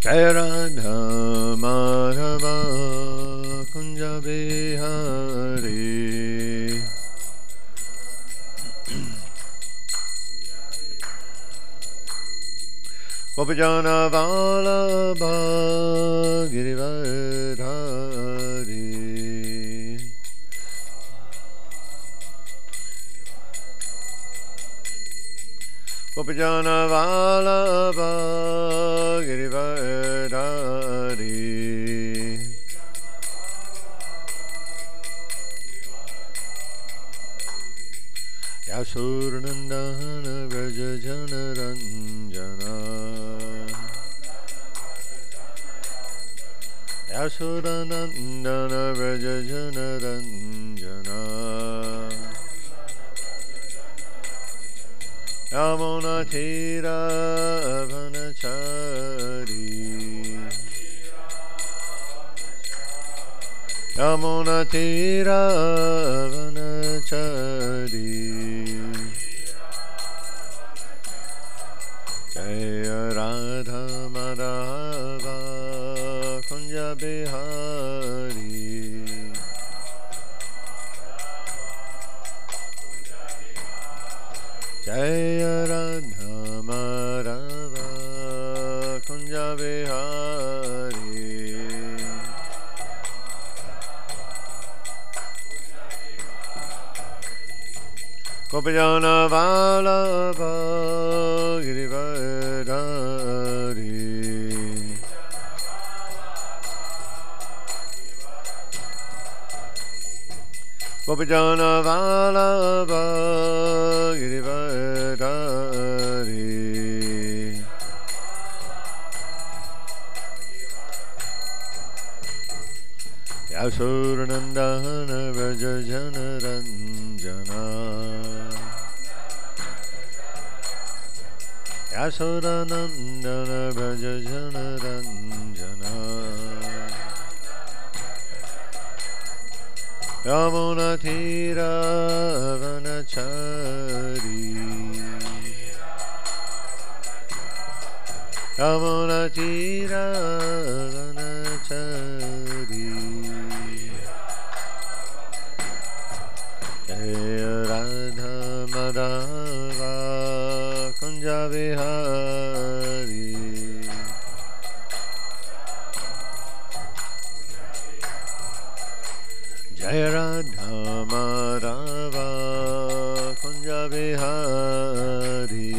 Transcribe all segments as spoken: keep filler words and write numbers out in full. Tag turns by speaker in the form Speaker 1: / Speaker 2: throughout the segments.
Speaker 1: Jai Radha Madhava Kunja Bihari. Gopijana Vallabha Girivardhari. Gopijana Vallabha Girivardhari. Yasurandana Vraja Jana Ranjana. Yasurandana Vraja Jana Ranjana. Yamuna Tira Vanachari. Yamuna Tira Vanachari. Jaya Radha Madhava Kunja Bihari. Jaya Radha Madhava Kunja Bihari. Gopijana Vallabha Girivardhari. Gopijana Vallabha Girivardhari. Yasurandana Vraja Jana Ranjana. Yasurandana Vraja Jana Ranjana. Yamuna Tira Vanachari. Yamuna Tira Vanachari. Jaya Radha Madhava Kunja Bihari. Jaya Radha Madhava Kunja Bihari.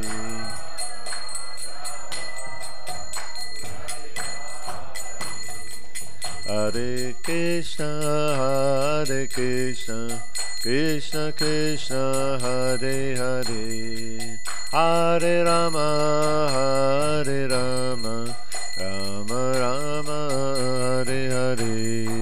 Speaker 1: Hare Krishna, Hare Krishna, Krishna Krishna, Hare Hare, Hare Rama, Hare Rama, Rama Rama, Hare Hare.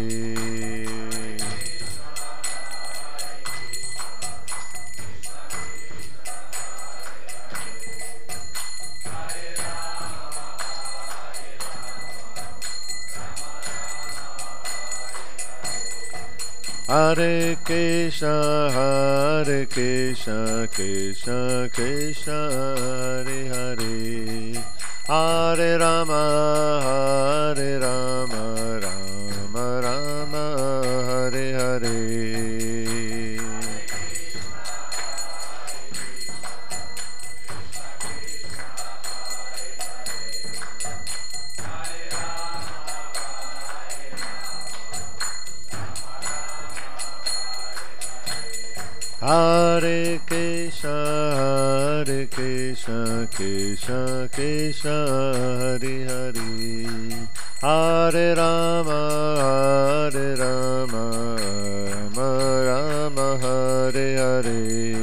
Speaker 1: Hare Krishna, Hare Krishna, Krishna Krishna, Hare Hare, Hare Rama, Hare Rama, Rama Rama, Hare Hare. Hare Krishna, Hare Krishna, Krishna Krishna, Hare Hare, Hare Rama, Hare Rama, Rama Rama, Hare Hare.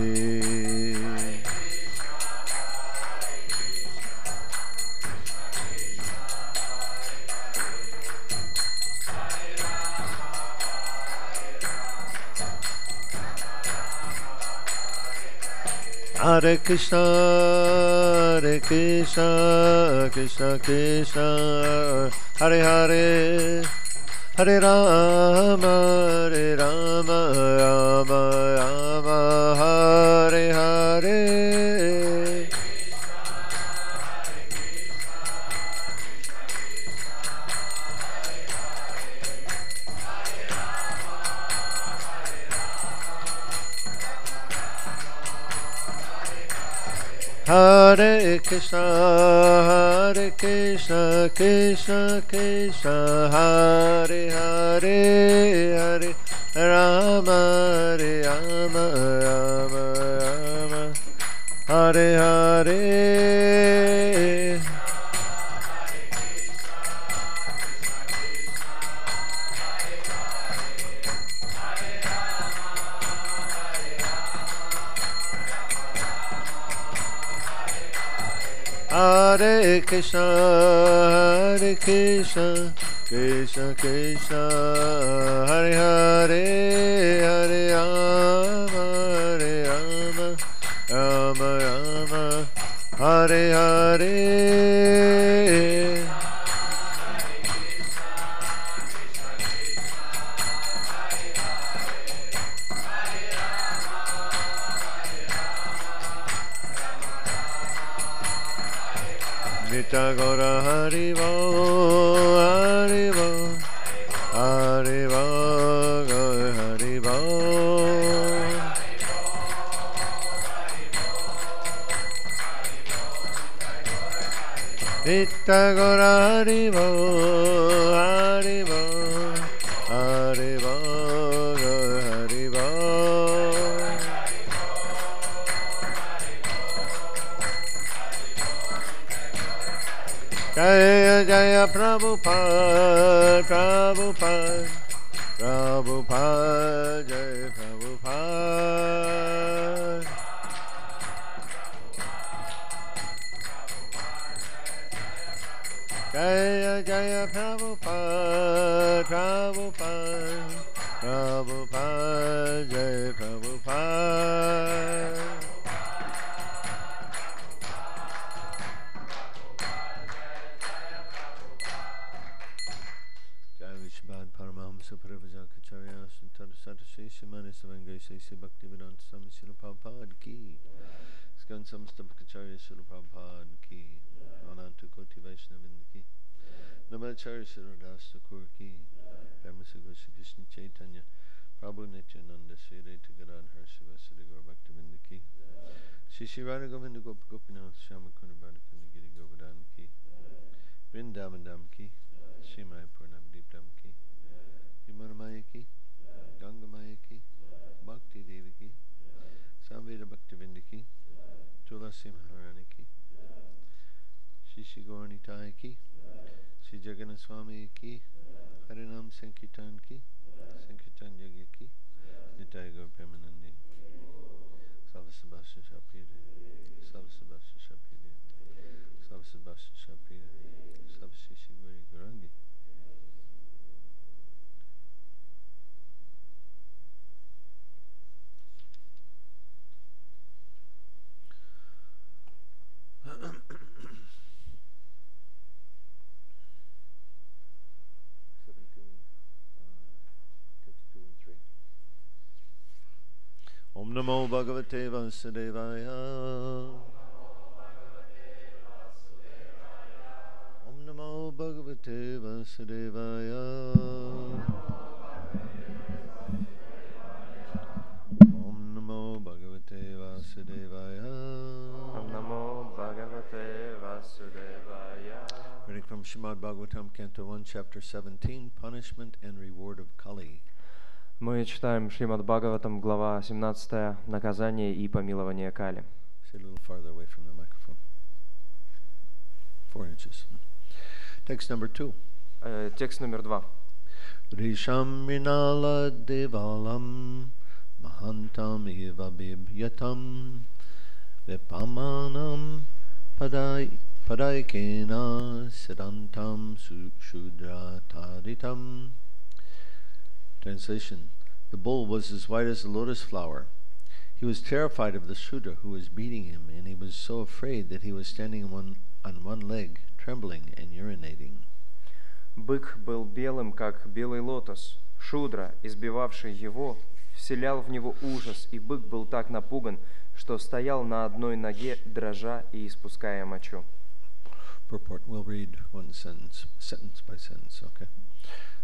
Speaker 1: Hare Krishna, Hare Krishna, Krishna Krishna, Hare Hare, Hare Rama, Hare Rama, Rama Rama, Hare Hare. Hare Krishna, Hare Krishna, Krishna Krishna, Hare Hare, Hare Rama, Hare Rama, Rama Rama, Hare Hare. Hare Krishna, Hare Krishna, Krishna Krishna, Hare Hare, Hare Rama, Hare Rama, Rama Rama, Hare Hare. Nitya-gaura Haribo, Haribo, Haribo, Gaura Haribo. Nitya-gaura Haribo, Haribo, Haribo, Gaura Haribo. Jaya Jaya Prabhupada, Prabhupada, Prabhupada, Jaya Prabhupada. Jaya Jaya Prabhupada, Prabhupada, Prabhupada, Jaya Prabhupada. Paramahamsa Paravajakacharya Santara Satashesha Manasa Vangasesa Bhaktivedanta Swami Srila Prabhupada Ki Skan Samasta Bhaktacharya Srila Prabhupada Ki Ananta Koti Vaishnavinda Ki Namacharya Srila Das Thakur Ki Pramasa Gosha Krishna Chaitanya Prabhu Nityananda Sri Reta Gadadhar Srivasadi Gaur Bhaktivinda Ki Shri Shri Radha Govinda Gopa Gopinath Shama Kuna Bhadakanda Giri Govardhan Ki Vrindavan Dham Ki Shri Mayapur Navadip Dham Ki Yamuna Maya Ki, Ganga Maya Ki, Bhakti Devi Ki, Samveda Bhaktivinda Ki, Tulasi Maharani Ki, Shri Shri Gauranitai Ki, Shri Jagannath Swami Ki, Harinam Sankirtan Ki, Sankirtan Yagya Ki, Nitai Gaur Premanandi, Savasabhasya Shapire, Savasabhasya Shapire, Savasabhasya Shapire, Savasya Shri Gauri Gaurangi. Om Namo Bhagavate Vasudevaya. Om Namo Bhagavate Vasudevaya. Om Namo Bhagavate Vasudevaya.
Speaker 2: Om Namo Bhagavate Vasudevaya.
Speaker 1: Reading from Srimad Bhagavatam, Canto one, Chapter seventeen, Punishment and Reward of Kali.
Speaker 2: Мы читаем Шримад Бхагаватам, глава семнадцатая, наказание и помилование Кали.
Speaker 1: Sit a little farther away from the microphone. Four inches. Text number two.
Speaker 2: Э, текст номер два.
Speaker 1: Risham Rinala Devalam Mahantam Eva Bibyatam Vipamanam Padai Padaikena Siddhantam Shudra Taditam. Translation: the bull was as white as a lotus flower. He was terrified of the Shudra who was beating him, and he was so afraid that he was standing on one, on one leg, trembling and urinating.
Speaker 2: Бык был белым, как белый лотос. Шудра, избивавший его, вселял в него ужас, и бык был так напуган, что стоял на одной ноге, дрожа и испуская мочу.
Speaker 1: Purport. We'll read one sentence, sentence by sentence, okay?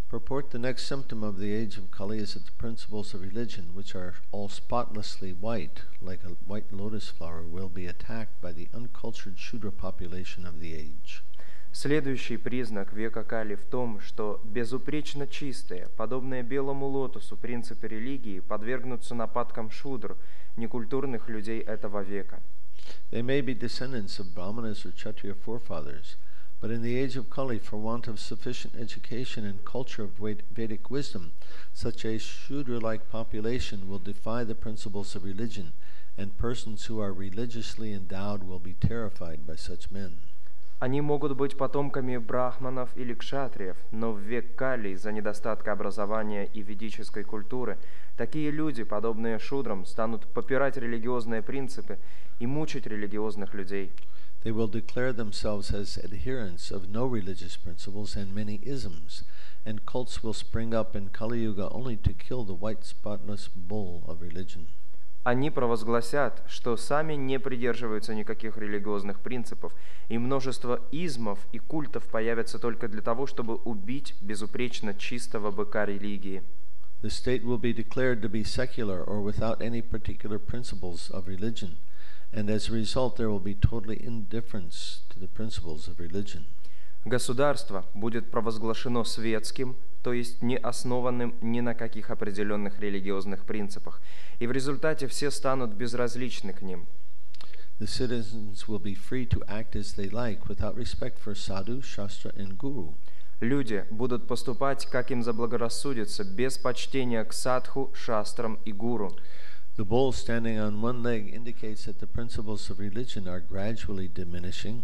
Speaker 1: Purport: the next symptom of the age of Kali is that the principles of religion, which are all spotlessly white, like a white lotus flower, will be attacked by the uncultured Shudra population of the age.
Speaker 2: Следующий признак века Кали в том, что безупречно чистые, подобные белому лотосу принципы религии подвергнутся нападкам шудр, некультурных людей этого века.
Speaker 1: They may be descendants of Brahmanas or Kshatriya forefathers, but in the age of Kali, for want of sufficient education and culture of Vedic wisdom, such a Shudra-like population will defy the principles of religion, and persons who are religiously endowed will be terrified by such men.
Speaker 2: Они могут быть потомками брахманов или кшатриев, но в век Кали из-за недостатка образования и ведической культуры такие люди, подобные шудрам, станут попирать религиозные принципы и мучить религиозных людей.
Speaker 1: They will declare themselves as adherents of no religious principles and many isms, and cults will spring up in Kali Yuga only to kill the white spotless bull of religion.
Speaker 2: Они провозгласят, что сами не придерживаются никаких религиозных принципов, и множество измов и культов появятся только для того, чтобы убить безупречно чистого быка религии.
Speaker 1: The state will be declared to be secular or without any particular principles of religion, and as a result there will be totally indifference to the principles of religion.
Speaker 2: Государство будет провозглашено светским, то есть не основанным ни на каких определенных религиозных принципах, и в результате все станут безразличны к ним.
Speaker 1: The citizens will be free to act as they like without respect for sadhu, shastra, and guru.
Speaker 2: Люди будут поступать, как им заблагорассудится, без почтения к садху, шастрам и гуру.
Speaker 1: The bull standing on one leg indicates that the principles of religion are gradually diminishing.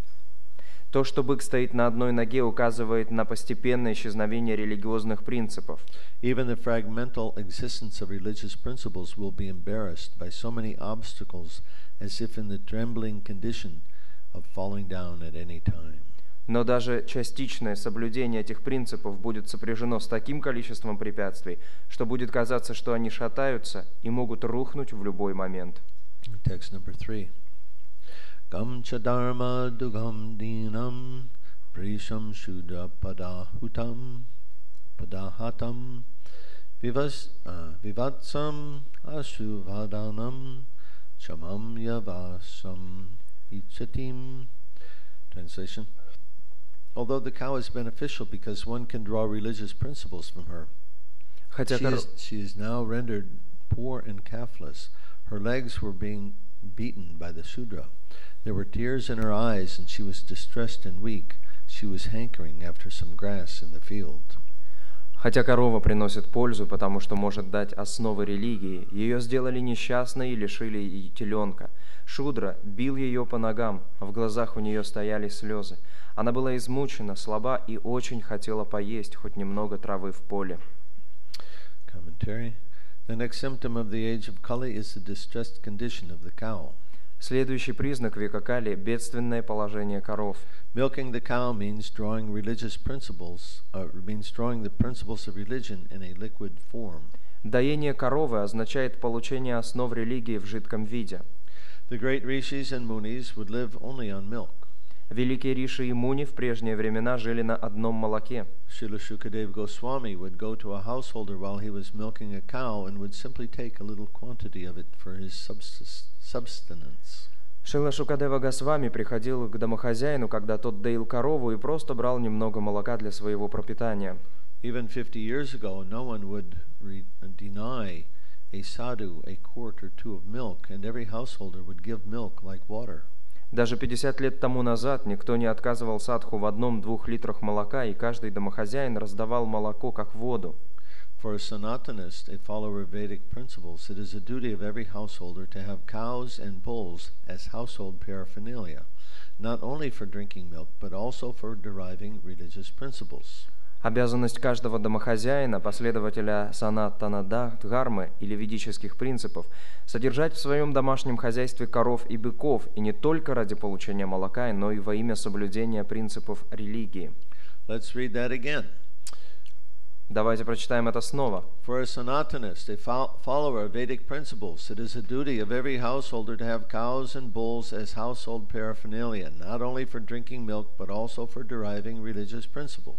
Speaker 2: То, что бык стоит на одной ноге, указывает на постепенное исчезновение религиозных принципов.
Speaker 1: Even the fragmental existence of religious principles will be embarrassed by so many obstacles, as if in the trembling condition of falling down at any time.
Speaker 2: Но даже частичное соблюдение этих принципов будет сопряжено с таким количеством препятствий, что будет казаться, что они шатаются и могут рухнуть в любой момент.
Speaker 1: Text number three. Gam chadharma dugam dinam prisham shudra padahutam padahatam vivas uh, vivatsam ashuvadanam chamam yavasam ichatim. Translation. Although the cow is beneficial because one can draw religious principles from her,
Speaker 2: Хотя
Speaker 1: she is, she is now rendered poor and calfless. Her legs were being beaten by the Shudra. There were tears in her eyes, and she was distressed and weak. She was hankering after some grass in the field.
Speaker 2: Хотя корова приносит пользу, потому что может дать основы религии, ее сделали несчастной и лишили ей теленка. Шудра бил ее по ногам, а в глазах у нее стояли слезы. Она была измучена, слаба и очень хотела поесть хоть немного травы в поле.
Speaker 1: Commentary. The next symptom of the age of Kali is the distressed condition of the cow.
Speaker 2: Следующий признак века Кали – бедственное положение коров.
Speaker 1: Milking the cow means drawing religious principles, uh, means drawing the principles of religion in a liquid form.
Speaker 2: Доение коровы означает получение основ религии в жидком виде.
Speaker 1: The great rishis and munis would live only on milk.
Speaker 2: Великие риши и муни в прежние времена жили на одном молоке.
Speaker 1: Srila Shukadev Goswami would go to a householder while he was milking a cow and would simply take a little quantity of it for his subsistence.
Speaker 2: Шрила Шукадева Госвами приходил к домохозяину, когда тот доил корову, и просто брал немного молока для своего пропитания.
Speaker 1: Even fifty years ago, no one would re- deny a sadhu a quart or two of milk, and every householder would give milk like water.
Speaker 2: Даже пятьдесят лет тому назад никто не отказывал садху в одном-двух литрах молока, и каждый домохозяин раздавал молоко как воду.
Speaker 1: For a Sanatanist, a follower of Vedic principles, it is a duty of every householder to have cows and bulls as household paraphernalia, not only for drinking milk, but also for deriving religious principles.
Speaker 2: Обязанность каждого домохозяина, последователя санаттана дхармы или ведических принципов, содержать в своем домашнем хозяйстве коров и быков, и не только ради получения молока, но и во имя соблюдения принципов религии.
Speaker 1: Let's read that again.
Speaker 2: Давайте прочитаем это снова.
Speaker 1: For a Sanatanist, a fo- follower of Vedic principles, it is a duty of every householder to have cows and bulls as household paraphernalia, not only for drinking milk, but also for deriving religious principles.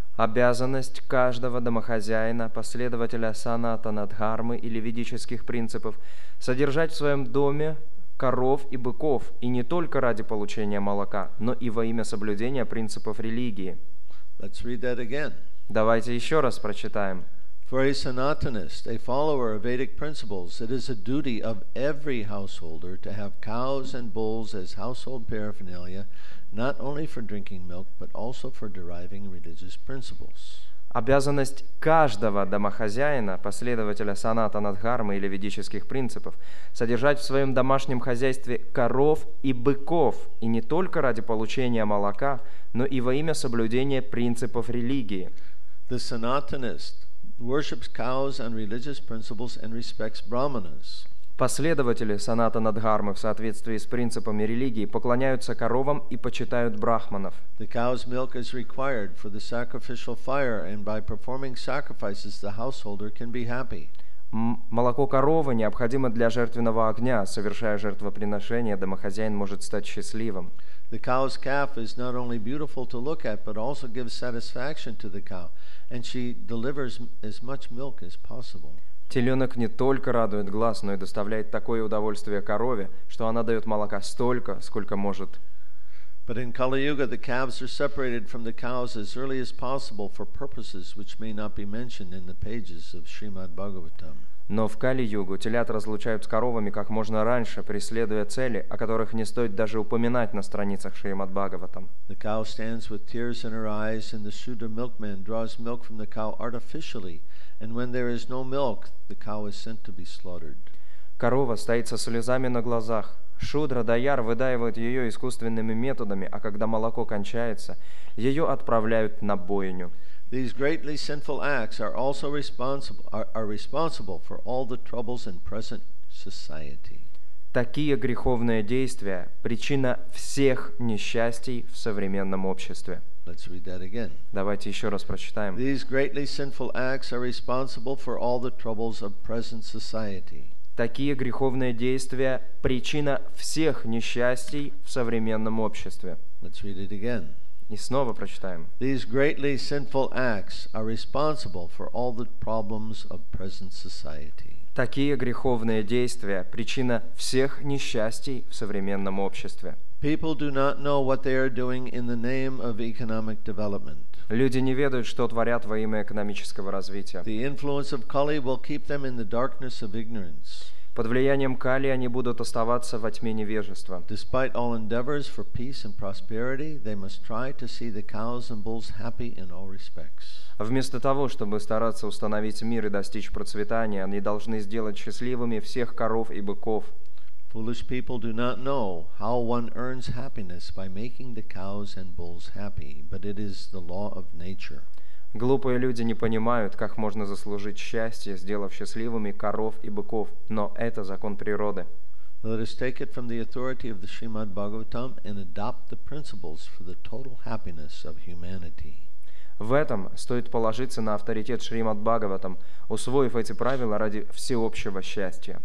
Speaker 2: Обязанность каждого домохозяина, последователя санатана дхармы или ведических принципов, содержать в своем доме коров и быков, и не только ради получения молока, но и во имя соблюдения принципов религии.
Speaker 1: Let's read that again.
Speaker 2: Давайте еще раз прочитаем.
Speaker 1: For a Sanatanist, a follower of Vedic principles, it is a duty of every householder to have cows and bulls as household paraphernalia, not only for drinking milk, but also for deriving religious principles.
Speaker 2: Обязанность каждого домохозяина, последователя санатана дхармы или ведических принципов, содержать в своем домашнем хозяйстве коров и быков, и не только ради получения молока, но и во имя соблюдения принципов религии.
Speaker 1: The Sanatanist worships cows and religious principles and respects brahmanas.
Speaker 2: Последователи санатана дхармы в соответствии с принципами религии поклоняются коровам и почитают брахманов.
Speaker 1: The cow's milk is required for the sacrificial fire, and by performing sacrifices, the householder can be happy.
Speaker 2: М- молоко коровы необходимо для жертвенного огня. Совершая жертвоприношение, домохозяин может стать счастливым.
Speaker 1: The cow's calf is not only beautiful to look at, but also gives satisfaction to the cow, and she delivers as much milk as possible.
Speaker 2: Теленок не только радует глаз, но и доставляет такое удовольствие корове, что она дает молока столько, сколько может.
Speaker 1: But in Kali Yuga, the calves are separated from the cows as early as possible for purposes which may not be mentioned in the pages of Srimad Bhagavatam.
Speaker 2: Но в Кали-югу телят разлучают с коровами как можно раньше, преследуя цели, о которых не стоит даже упоминать на страницах Шримад Бхагаватам.
Speaker 1: The cow stands with tears in her eyes, and the Shudra milkman draws milk from the cow artificially, and when there is no milk, the cow is sent to be slaughtered.
Speaker 2: Корова стоит со слезами на глазах. Шудра Даяр выдаивает ее искусственными методами, а когда молоко кончается, ее отправляют на бойню.
Speaker 1: These greatly sinful acts are also responsible are, are responsible for all the troubles in present society.
Speaker 2: Такие греховные действия – причина всех несчастий в современном обществе.
Speaker 1: Let's read that again.
Speaker 2: Давайте еще раз прочитаем.
Speaker 1: These greatly sinful acts are responsible for all the troubles of present society.
Speaker 2: Такие греховные действия – причина всех несчастий в современном обществе.
Speaker 1: Let's read it again.
Speaker 2: И снова прочитаем.
Speaker 1: These greatly sinful acts are responsible for all the problems of present society.
Speaker 2: Такие греховные действия – причина всех несчастий в современном обществе.
Speaker 1: People do not know what they are doing in the name of economic development.
Speaker 2: Люди не ведают, что творят во имя экономического развития.
Speaker 1: The influence of Kali will keep them in the darkness of ignorance.
Speaker 2: Под влиянием Кали они будут оставаться во тьме невежества.
Speaker 1: Despite all endeavors for peace and prosperity, they must try to see the cows and bulls happy in all respects.
Speaker 2: Вместо того, чтобы стараться установить мир и достичь процветания, они должны сделать счастливыми всех коров и быков.
Speaker 1: Foolish people do not know how one earns happiness by making the cows and bulls happy, but it is the law of nature.
Speaker 2: Глупые люди не понимают, как можно заслужить счастье, сделав счастливыми коров и быков, но это закон природы.
Speaker 1: Let us take it from the authority of the Srimad Bhagavatam and adopt the principles for the total happiness of humanity.
Speaker 2: В этом стоит положиться на авторитет Шримад Бхагаватам, усвоив эти правила ради всеобщего счастья.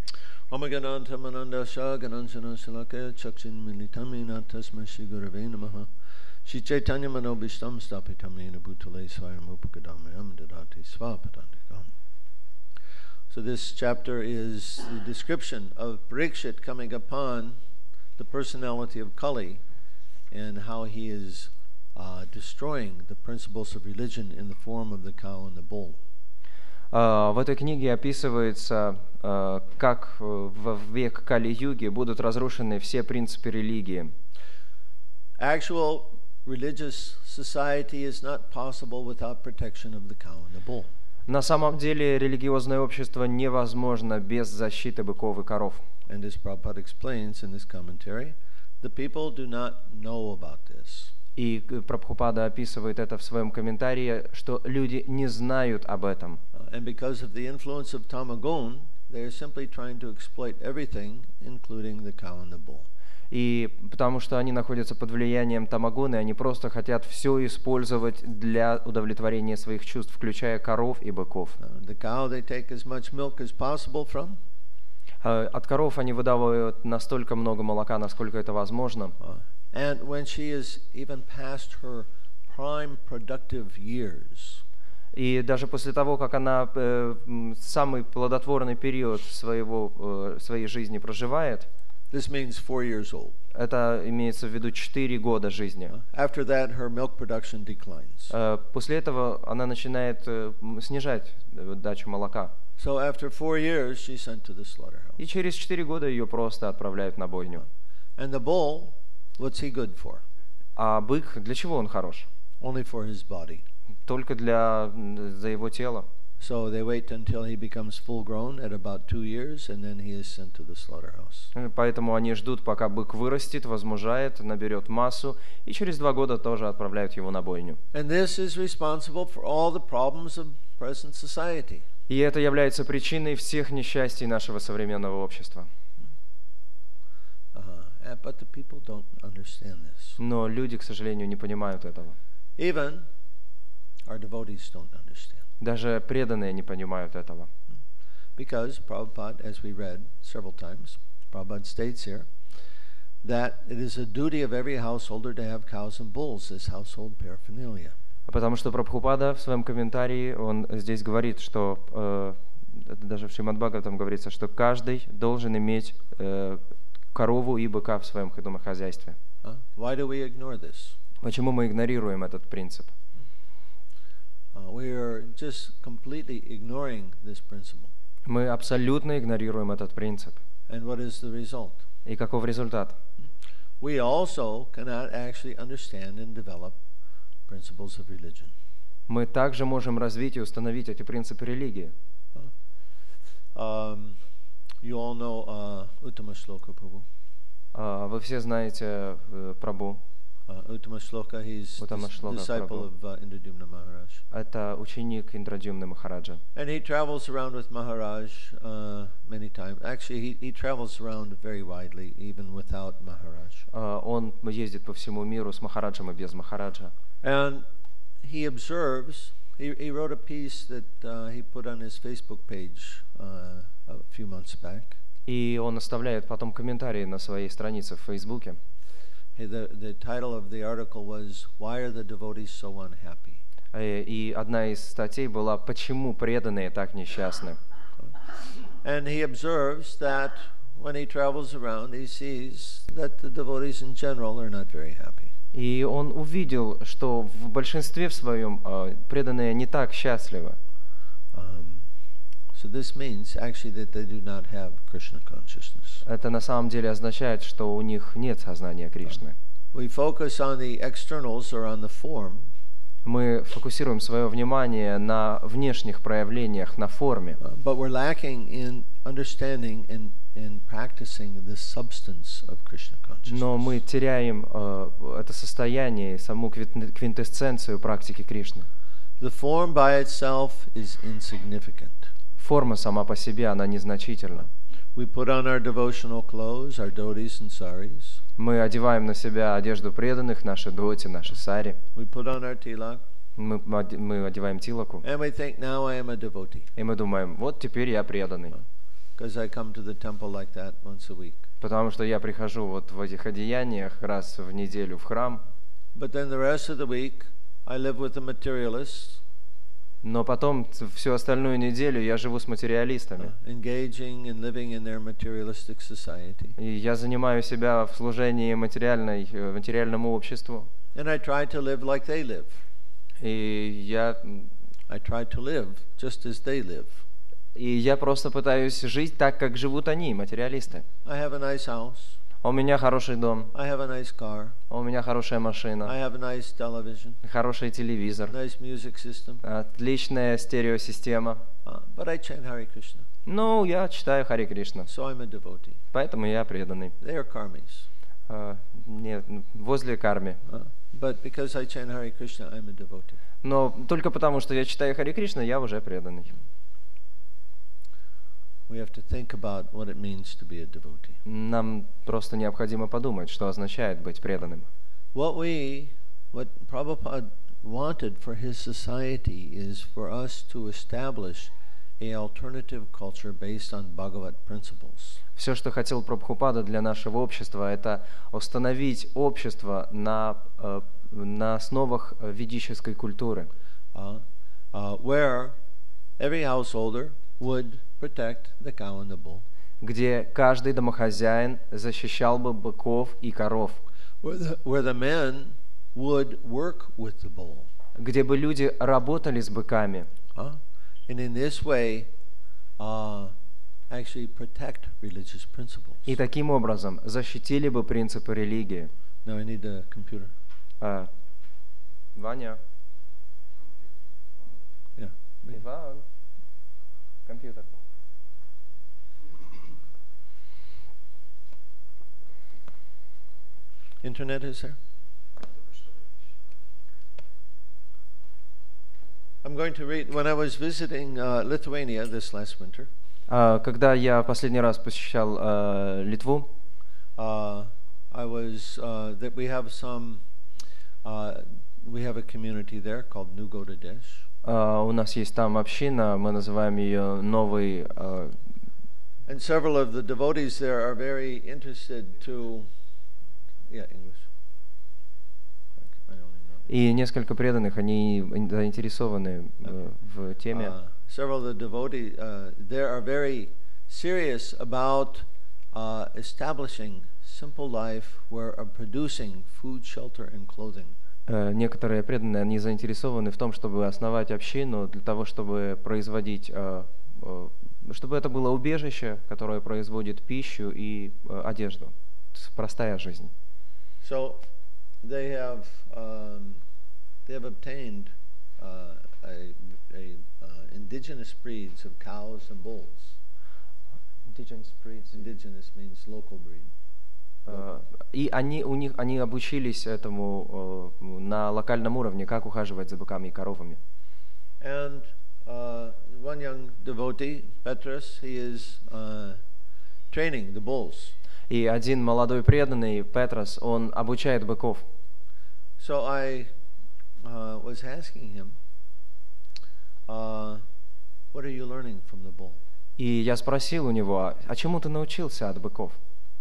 Speaker 1: Shri Chaitanya Manobishtam Stapitam Nena Bhutale Swayam Upakadamayam Dadati Swapadantikam. So this chapter is the description of Parikshit coming upon the personality of Kali and how he is uh, destroying the principles of religion in the form of the cow and the bull.
Speaker 2: Uh, в этой книге описывается, uh, как в век Кали-юги будут разрушены все принципы религии.
Speaker 1: Actual religious society is not possible without protection of the cow and the bull.
Speaker 2: На самом деле религиозное общество невозможно без защиты быков и коров.
Speaker 1: And as Prabhupada explains in this commentary, the people do not know about this.
Speaker 2: И Прабхупада описывает это в своем комментарии, что люди не знают об этом.
Speaker 1: Uh, and because of the influence of Tamagun, they are simply trying to exploit everything, including the cow and the bull.
Speaker 2: И потому что они находятся под влиянием тамагуны, они просто хотят все использовать для удовлетворения своих чувств, включая коров и быков.
Speaker 1: The cow they take as much milk as possible from.
Speaker 2: От коров они выдавливают настолько много молока, насколько это возможно.
Speaker 1: And when she is even past her prime productive years,
Speaker 2: И даже после того, как она э, м, самый плодотворный период своего, э, своей жизни проживает,
Speaker 1: this means four years old.
Speaker 2: это имеется в виду четыре года жизни.
Speaker 1: After that, her milk production declines.
Speaker 2: Э, После этого она начинает э, м, снижать э, дачу молока.
Speaker 1: So after four years, she's sent to the slaughterhouse.
Speaker 2: И через четыре года ее просто отправляют на бойню.
Speaker 1: And the bull, what's he good for?
Speaker 2: А бык, для чего он хорош?
Speaker 1: Only for his body.
Speaker 2: Только для, м, за его тело.
Speaker 1: So they wait until he becomes full grown at about two years, and then he is sent to the slaughterhouse.
Speaker 2: Э, Поэтому они ждут, пока бык вырастет, возмужает, наберет массу, и через два года тоже отправляют его на бойню.
Speaker 1: And this is responsible for all the problems of present society.
Speaker 2: И это является причиной всех несчастий нашего современного общества.
Speaker 1: Uh-huh. Uh, but the people don't understand this.
Speaker 2: Но люди, к сожалению, не понимают этого.
Speaker 1: Even our devotees don't understand.
Speaker 2: Даже преданные не понимают этого.
Speaker 1: Because Prabhupada, as we read several times, Prabhupada states here that it is a duty of every householder to have cows and bulls as household paraphernalia.
Speaker 2: Потому что Прабхупада в своем комментарии, он здесь говорит, что, э, это даже в Шримад Бхагаватам говорится, что каждый должен иметь э, корову и быка в своем домохозяйстве.
Speaker 1: Huh? Why do we ignore this?
Speaker 2: Почему мы игнорируем этот принцип?
Speaker 1: Uh, we are just completely ignoring this principle.
Speaker 2: Мы абсолютно игнорируем этот принцип.
Speaker 1: And what is the result?
Speaker 2: И каков результат?
Speaker 1: We also cannot actually understand and develop principles of religion.
Speaker 2: Мы также можем развить и установить эти принципы религии.
Speaker 1: Um, you all know uh, Uttama Shloka Prabhu.
Speaker 2: А, Вы все знаете э, Прабху.
Speaker 1: Uh, Uttama Shloka, he's
Speaker 2: Uttama
Speaker 1: dis-
Speaker 2: Shloka
Speaker 1: disciple
Speaker 2: Prabhu.
Speaker 1: of uh, Indradumna Maharaj.
Speaker 2: Это ученик Индрадюмны Махараджа.
Speaker 1: And he travels around with Maharaj uh, many times. Actually, he, he travels around very widely, even without Maharaj.
Speaker 2: А, Он ездит по всему миру с Махараджем и без Махараджа.
Speaker 1: And he observes, he, he wrote a piece that uh, he put on his Facebook page uh, a few months back.
Speaker 2: И он оставляет потом комментарии на своей странице в Фейсбуке.
Speaker 1: Hey, The, the title of the article was, Why are the devotees so unhappy?
Speaker 2: Э, И одна из статей была «Почему преданные так несчастны?».
Speaker 1: And he observes that when he travels around, he sees that the devotees in general are not very happy.
Speaker 2: И он увидел, что в большинстве в своем э, преданные не так счастливы.
Speaker 1: Um, so this means actually that they do not have Krishna consciousness.
Speaker 2: Это на самом деле означает, что у них нет сознания Кришны.
Speaker 1: We focus on the externals or on the form,
Speaker 2: Мы фокусируем свое внимание на внешних проявлениях, на форме,
Speaker 1: uh, but we're lacking in understanding and in practicing the substance of Krishna
Speaker 2: но мы
Speaker 1: consciousness.
Speaker 2: теряем э, это состояние, саму квин- квинтэссенцию практики Кришны.
Speaker 1: The form by itself is insignificant.
Speaker 2: Форма сама по себе, она незначительна.
Speaker 1: We put on our devotional clothes, our dhotis and saris.
Speaker 2: Мы одеваем на себя одежду преданных, наши доти, наши сари.
Speaker 1: We put on our tilak,
Speaker 2: Мы, оде- мы одеваем тилаку,
Speaker 1: and we think, now I am a devotee,
Speaker 2: и мы думаем, вот теперь я преданный.
Speaker 1: because I come to the temple like that once a week.
Speaker 2: Потому что я прихожу вот в этих одеяниях раз в неделю в храм,
Speaker 1: But then the rest of the week, I live with the materialists,
Speaker 2: но потом ц- всю остальную неделю я живу с материалистами.
Speaker 1: uh, engaging and living in their materialistic society.
Speaker 2: И я занимаю себя в служении материальной, э, материальному обществу.
Speaker 1: And I try to live like they live.
Speaker 2: И я, м,
Speaker 1: I try to live just as they live.
Speaker 2: и я просто пытаюсь жить так, как живут они, материалисты.
Speaker 1: I have a nice house.
Speaker 2: У меня хороший дом,
Speaker 1: I have a nice car.
Speaker 2: у меня хорошая
Speaker 1: I
Speaker 2: машина,
Speaker 1: have a nice television.
Speaker 2: хороший телевизор,
Speaker 1: Nice music system.
Speaker 2: отличная стереосистема.
Speaker 1: Uh, but I chant Hare Krishna.
Speaker 2: Ну, я читаю Харе Кришна,
Speaker 1: So I'm a devotee.
Speaker 2: поэтому я преданный.
Speaker 1: They are karmis.
Speaker 2: А, Нет, возле карми.
Speaker 1: Uh, but because I chant Hare Krishna, I'm a devotee.
Speaker 2: Но только потому, что я читаю Харе Кришна, я уже преданный.
Speaker 1: We have to think about what it means to be a devotee.
Speaker 2: Нам просто необходимо подумать, что означает быть преданным.
Speaker 1: What we, what Prabhupada wanted for his society is for us to establish a alternative culture based on Bhagavad principles.
Speaker 2: Все, что хотел Прабхупада для нашего общества, это установить общество на э, на основах э, ведической культуры,
Speaker 1: uh, uh, where every householder would protect the cow and the bull,
Speaker 2: где каждый домохозяин защищал бы быков и коров,
Speaker 1: where the, where the men would work with the bull.
Speaker 2: где бы люди работали с быками,
Speaker 1: Huh? And in this way, uh, actually protect religious principles.
Speaker 2: и таким образом защитили бы принципы религии.
Speaker 1: Now I need the computer.
Speaker 2: А, Ваня,
Speaker 1: Yeah.
Speaker 2: Иван, компьютер.
Speaker 1: Internet is there? I'm going to read. When I was visiting uh, Lithuania this last winter,
Speaker 2: А, Когда я последний раз посещал э, Литву,
Speaker 1: uh, I was uh, that we have some. Uh, we have a community there called Nugodadesh,
Speaker 2: а, у нас есть там община, мы называем ее Новый. э,
Speaker 1: and several of the devotees there are very interested to. Yeah, English. I only know.
Speaker 2: И несколько преданных, они заинтересованы э, в теме.
Speaker 1: Uh, several of the devotees uh, there are very serious about uh, establishing simple life where uh, producing food, shelter, and clothing.
Speaker 2: Э, Некоторые преданные, они заинтересованы в том, чтобы основать общину для того, чтобы производить, э, э, чтобы это было убежище, которое производит пищу и э, одежду. То есть простая жизнь.
Speaker 1: So they have um, they have obtained uh, a, a uh, indigenous breeds of cows and bulls. Indigenous means local breed.
Speaker 2: Э, И они у них они обучились этому э, на локальном уровне, как ухаживать за быками и коровами.
Speaker 1: And uh, one young devotee, Petrus, he is uh, training the bulls.
Speaker 2: И один молодой преданный, Петрос, он обучает быков.
Speaker 1: So I uh, was asking him, uh, what are you learning from the bull?
Speaker 2: И я спросил у него, а, а чему ты научился от быков?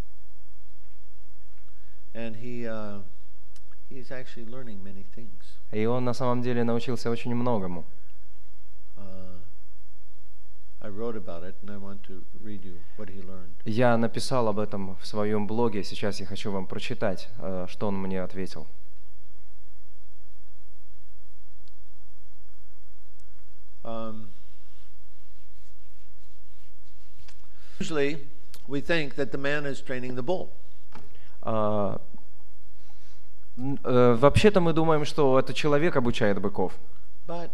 Speaker 1: And he uh, he's actually learning many things.
Speaker 2: И он на самом деле научился очень многому.
Speaker 1: Uh, I wrote about it, and I want to read you what he learned.
Speaker 2: Я написал об этом в своем блоге, сейчас я хочу вам прочитать, э, что он мне ответил.
Speaker 1: Um, usually, we think that the man is training the bull.
Speaker 2: А, н- э, Вообще-то мы думаем, что это человек обучает быков.
Speaker 1: But,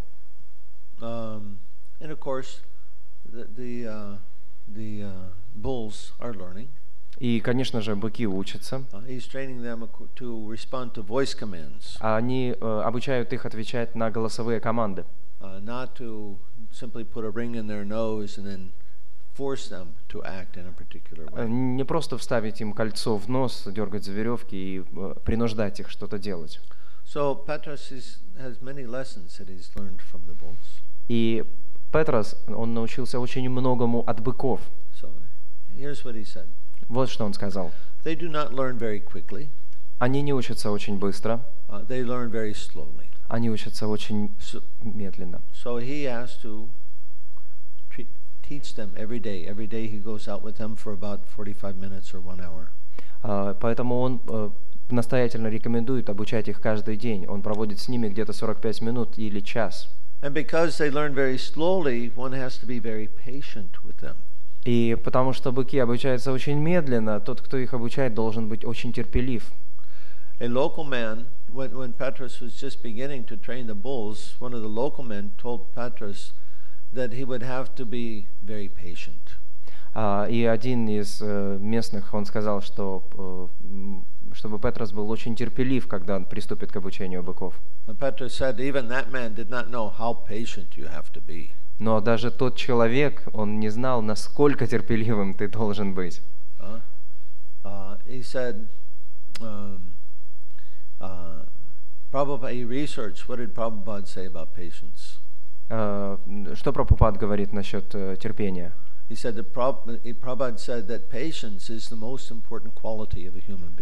Speaker 1: um, and of course, the the, uh, the uh, bulls are learning.
Speaker 2: И, конечно же, быки учатся.
Speaker 1: Uh, he's training them acco- to respond to voice commands,
Speaker 2: А Они э, обучают их отвечать на голосовые команды.
Speaker 1: uh, not to simply put a ring in their nose and then force them to act in a particular
Speaker 2: Э,
Speaker 1: way.
Speaker 2: Не просто вставить им кольцо в нос, дергать за веревки и э, принуждать их что-то делать.
Speaker 1: So Petrus is, has many lessons that he's learned from the bulls.
Speaker 2: И Петрос, он научился очень многому от быков.
Speaker 1: So here's what he said.
Speaker 2: Вот что он сказал.
Speaker 1: They do not learn very quickly.
Speaker 2: Они не учатся очень быстро,
Speaker 1: Uh, they learn very slowly.
Speaker 2: они учатся очень
Speaker 1: So,
Speaker 2: медленно.
Speaker 1: so he has to tre- teach them every day. Every day he goes out with them for about forty-five minutes or one hour.
Speaker 2: А, Поэтому он э, настоятельно рекомендует обучать их каждый день. Он проводит с ними где-то сорок пять минут или час.
Speaker 1: And because they learn very slowly, one has to be very patient with them.
Speaker 2: И потому что быки обучаются очень медленно, тот, кто их обучает, должен быть очень терпелив.
Speaker 1: A local man, when, when Petrus was just beginning to train the bulls, one of the local men told Petrus that he would have to be very patient.
Speaker 2: А, И один из э, местных, он сказал, что э, м, чтобы Петрос был очень терпелив, когда он приступит к обучению быков.
Speaker 1: And Petrus said even that man did not know how patient you have to be.
Speaker 2: Но даже тот человек, он не знал, насколько терпеливым ты должен быть.
Speaker 1: Uh, uh, he said, um, uh, Prabhupada, he researched, what did Prabhupada say about patience?
Speaker 2: А, Что Прабхупад говорит насчет э, терпения?
Speaker 1: He said that Prab- Prabhupada said that patience is the most important quality of a human being.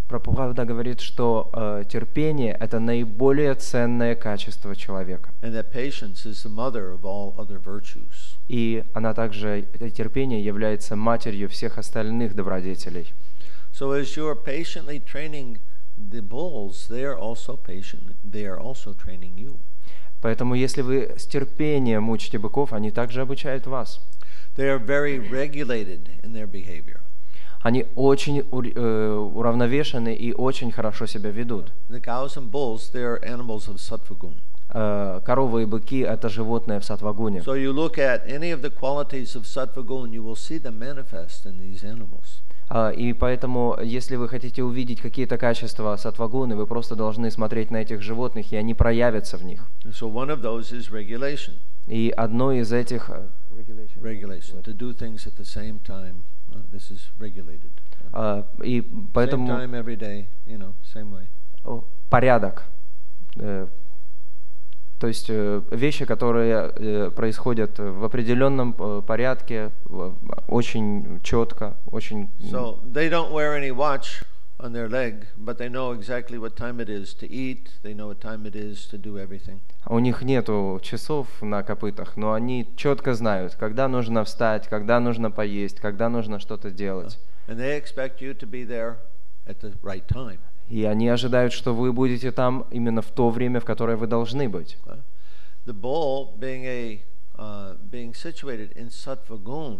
Speaker 2: Прабхупада говорит, что э, терпение — это наиболее ценное качество человека.
Speaker 1: And that patience is the mother of all other virtues.
Speaker 2: И она также, это терпение является матерью всех остальных добродетелей.
Speaker 1: So as you are patiently training the bulls, they are also patient. They are also training you.
Speaker 2: Поэтому, если вы с терпением учите быков, они также обучают вас.
Speaker 1: They are very regulated in their behavior.
Speaker 2: Они очень э, уравновешены и очень хорошо себя ведут.
Speaker 1: The cows and bulls, they are animals of sattva gun.
Speaker 2: Э, коровы и быки — это животные в саттвагуне.
Speaker 1: So you look at any of the qualities of sattva gun, you will see them manifest in these animals.
Speaker 2: Uh, и поэтому, если вы хотите увидеть какие-то качества саттвагуны, вы просто должны смотреть на этих животных, и они проявятся в них.
Speaker 1: So one of those is regulation.
Speaker 2: И одно из этих uh,
Speaker 1: regulation. Regulation. To do things at the same time. Uh, this is regulated.
Speaker 2: Uh, и поэтому
Speaker 1: same time every day, you know, same way.
Speaker 2: Oh, порядок. Uh, то есть uh, вещи, которые uh, происходят в определенном uh, порядке, uh, очень четко, очень.
Speaker 1: So they don't wear any watch on their leg, but they know exactly what time it is to eat. They know what time it is to do everything.
Speaker 2: У них нету часов на копытах, но они четко знают, когда нужно встать, когда нужно поесть, когда нужно что-то делать.
Speaker 1: And they expect you to be there at the right time.
Speaker 2: И они ожидают, что вы будете там именно в то время, в которое вы должны быть.
Speaker 1: The bull, being a uh, being situated in sattva gun,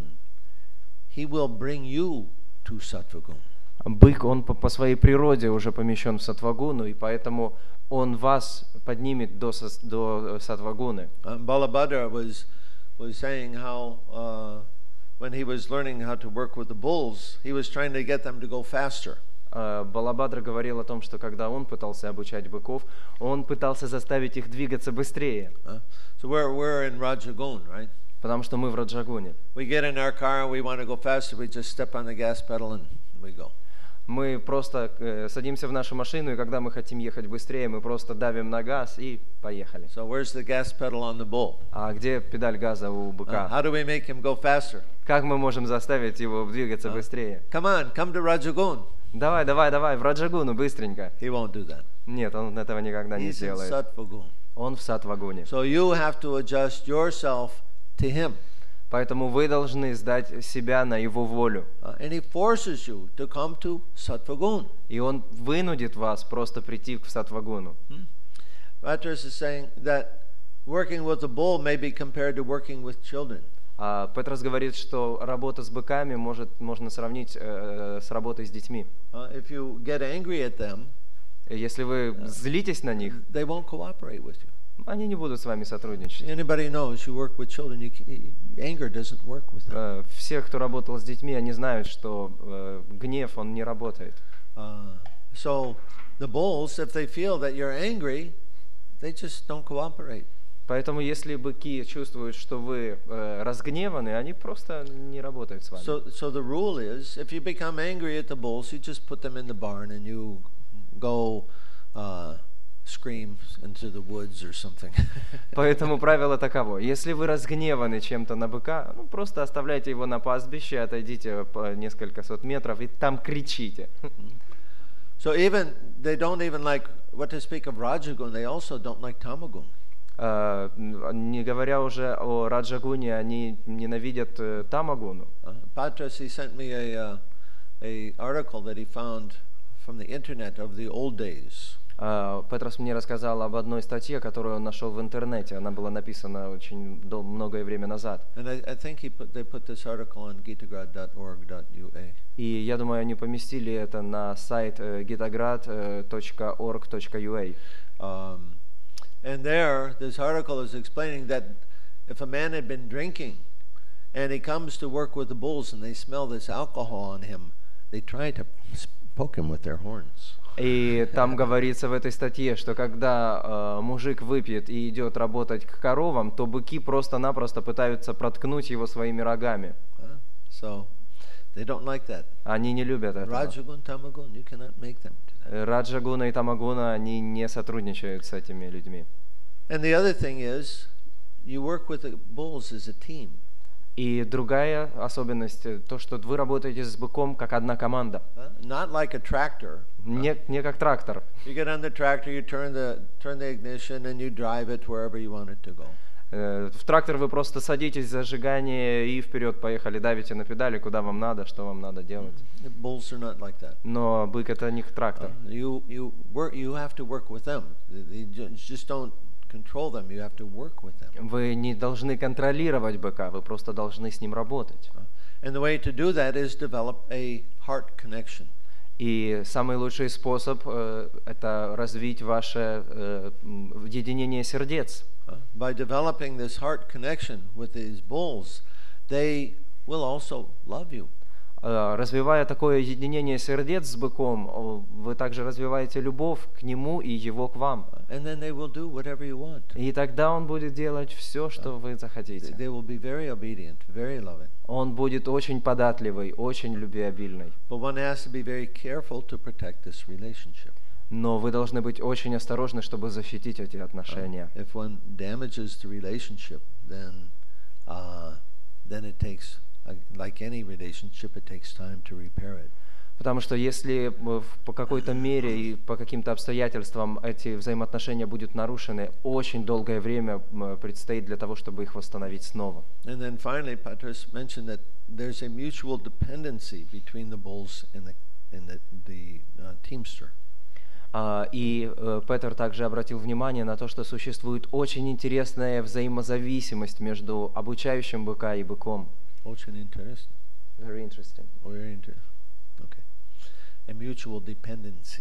Speaker 1: he will bring you to sattva gun.
Speaker 2: Бык, он по, по своей природе уже помещен в саттвагуну, и поэтому он вас поднимет до, до саттвагуны.
Speaker 1: Um, Balabhadra was was saying how uh, when he was learning how to work with the bulls, he was trying to get them to go faster.
Speaker 2: Uh, Балабхадра говорил о том, что когда он пытался обучать быков, он пытался заставить их двигаться быстрее.
Speaker 1: Uh, so we're we're in Rajagun, right?
Speaker 2: Потому что мы в Раджагуне.
Speaker 1: We get in our car and we want to go faster. We just step on the gas pedal and we go.
Speaker 2: Мы просто э, садимся в нашу машину, и когда мы хотим ехать быстрее, мы просто давим на газ и поехали.
Speaker 1: So where's the gas pedal on the bull?
Speaker 2: А где педаль газа у быка?
Speaker 1: Uh, how do we make him go faster?
Speaker 2: Как мы можем заставить его двигаться
Speaker 1: uh,
Speaker 2: быстрее?
Speaker 1: Come on, come to Rajagun.
Speaker 2: Давай, давай, давай, в Раджагуну, быстренько.
Speaker 1: He won't do that.
Speaker 2: Нет, он этого никогда не
Speaker 1: He's in
Speaker 2: сделает.
Speaker 1: sattva-gun.
Speaker 2: Он в саттвагуне.
Speaker 1: So you have to adjust yourself to him.
Speaker 2: Поэтому вы должны сдать себя на его волю.
Speaker 1: Uh, and he forces you to come to sattva-gun.
Speaker 2: И он вынудит вас просто прийти в саттвагуну.
Speaker 1: Hmm? Patras is saying that working with the bull may be compared to working with children.
Speaker 2: А Петрос говорит, что работа с быками может, можно сравнить э, с работой с детьми.
Speaker 1: Uh, if you get angry at them,
Speaker 2: если вы злитесь на них,
Speaker 1: they won't cooperate with you.
Speaker 2: они не будут с вами сотрудничать.
Speaker 1: Anybody knows you work with children, you, anger doesn't work with them.
Speaker 2: Все, кто работал с детьми, они знают, что э, гнев, он не работает.
Speaker 1: Uh, so the bulls, if they feel that you're angry, they just don't cooperate.
Speaker 2: Поэтому, если быки чувствуют, что вы э, разгневаны, они просто не работают с вами.
Speaker 1: So, so the rule is, if you become angry at the bulls, you just put them in the barn and you go uh, scream into the woods or something.
Speaker 2: Поэтому правило таково: если вы разгневаны чем-то на быка, ну просто оставляйте его на пастбище, отойдите по несколько сот метров и там кричите.
Speaker 1: So even they don't even like, what to speak of Rajagun, they also don't like Tamagun.
Speaker 2: Uh, не говоря уже о Раджагуне, они ненавидят uh, Тамагуну.
Speaker 1: Uh, Patras, he sent me a uh, a article that he found from the internet of the old days.
Speaker 2: Uh, Петрос мне рассказал об одной статье, которую он нашел в интернете. Она была написана очень дол- многое время назад.
Speaker 1: And I, I think he put, they put this article on gitagrad dot org dot u a.
Speaker 2: И я думаю, они поместили это на сайт uh, gitagrad точка орг точка ю эй.
Speaker 1: Um, And there, this article is explaining that if a man had been drinking and he comes to work with the bulls and they smell this alcohol on him, they try to poke him with their horns.
Speaker 2: И там говорится в этой статье, что когда э, мужик выпьет и идет работать к коровам, то быки просто-напросто пытаются проткнуть его своими рогами.
Speaker 1: Uh, so they don't like that.
Speaker 2: Они не любят этого.
Speaker 1: Rajagun, Tamagun, you cannot make them.
Speaker 2: Раджагуна и Тамагуна, они не сотрудничают с этими людьми.
Speaker 1: And the other thing is, you work with the bulls as a team.
Speaker 2: И другая особенность, э, то, что вы работаете с быком как одна команда,
Speaker 1: Uh, not like a tractor.
Speaker 2: не, не как трактор.
Speaker 1: You get on the tractor, you turn the turn the ignition, and you drive it wherever you want it to go.
Speaker 2: Э, В трактор вы просто садитесь, зажигание и вперед поехали, давите на педали, куда вам надо, что вам надо делать.
Speaker 1: The bulls are not like that.
Speaker 2: Но бык это не трактор.
Speaker 1: Uh, you you work. You have to work with them. You just don't control them. You have to work with them.
Speaker 2: Вы не должны контролировать быка, вы просто должны с ним работать.
Speaker 1: Uh, And the way to do that is develop a heart connection.
Speaker 2: И самый лучший способ э, это развить ваше э, м, единение сердец.
Speaker 1: Uh, by developing this heart connection with these bulls, they will also love you.
Speaker 2: Э, Развивая такое единение сердец с быком, о, вы также развиваете любовь к нему и его к вам.
Speaker 1: And then they will do whatever you want.
Speaker 2: И тогда он будет делать все, что вы
Speaker 1: They,
Speaker 2: захотите.
Speaker 1: they will be very obedient, very loving.
Speaker 2: Он будет очень податливый, очень любвеобильный.
Speaker 1: But one has to be very careful to protect this relationship.
Speaker 2: Но вы должны быть очень осторожны, чтобы защитить эти отношения.
Speaker 1: If one damages the relationship, then uh, then it takes, uh, like any relationship, it takes time to repair it.
Speaker 2: Потому что если э, в- по какой-то мере и по каким-то обстоятельствам эти взаимоотношения будут нарушены, очень долгое время м, предстоит для того, чтобы их восстановить снова.
Speaker 1: And then finally, Patras mentioned that there's a mutual dependency between the bulls and the and the, the uh, teamster.
Speaker 2: А, И э, Петр также обратил внимание на то, что существует очень интересная взаимозависимость между обучающим быка и быком.
Speaker 1: Очень интересting.
Speaker 2: Very interesting.
Speaker 1: Very interesting. Okay. A mutual dependency.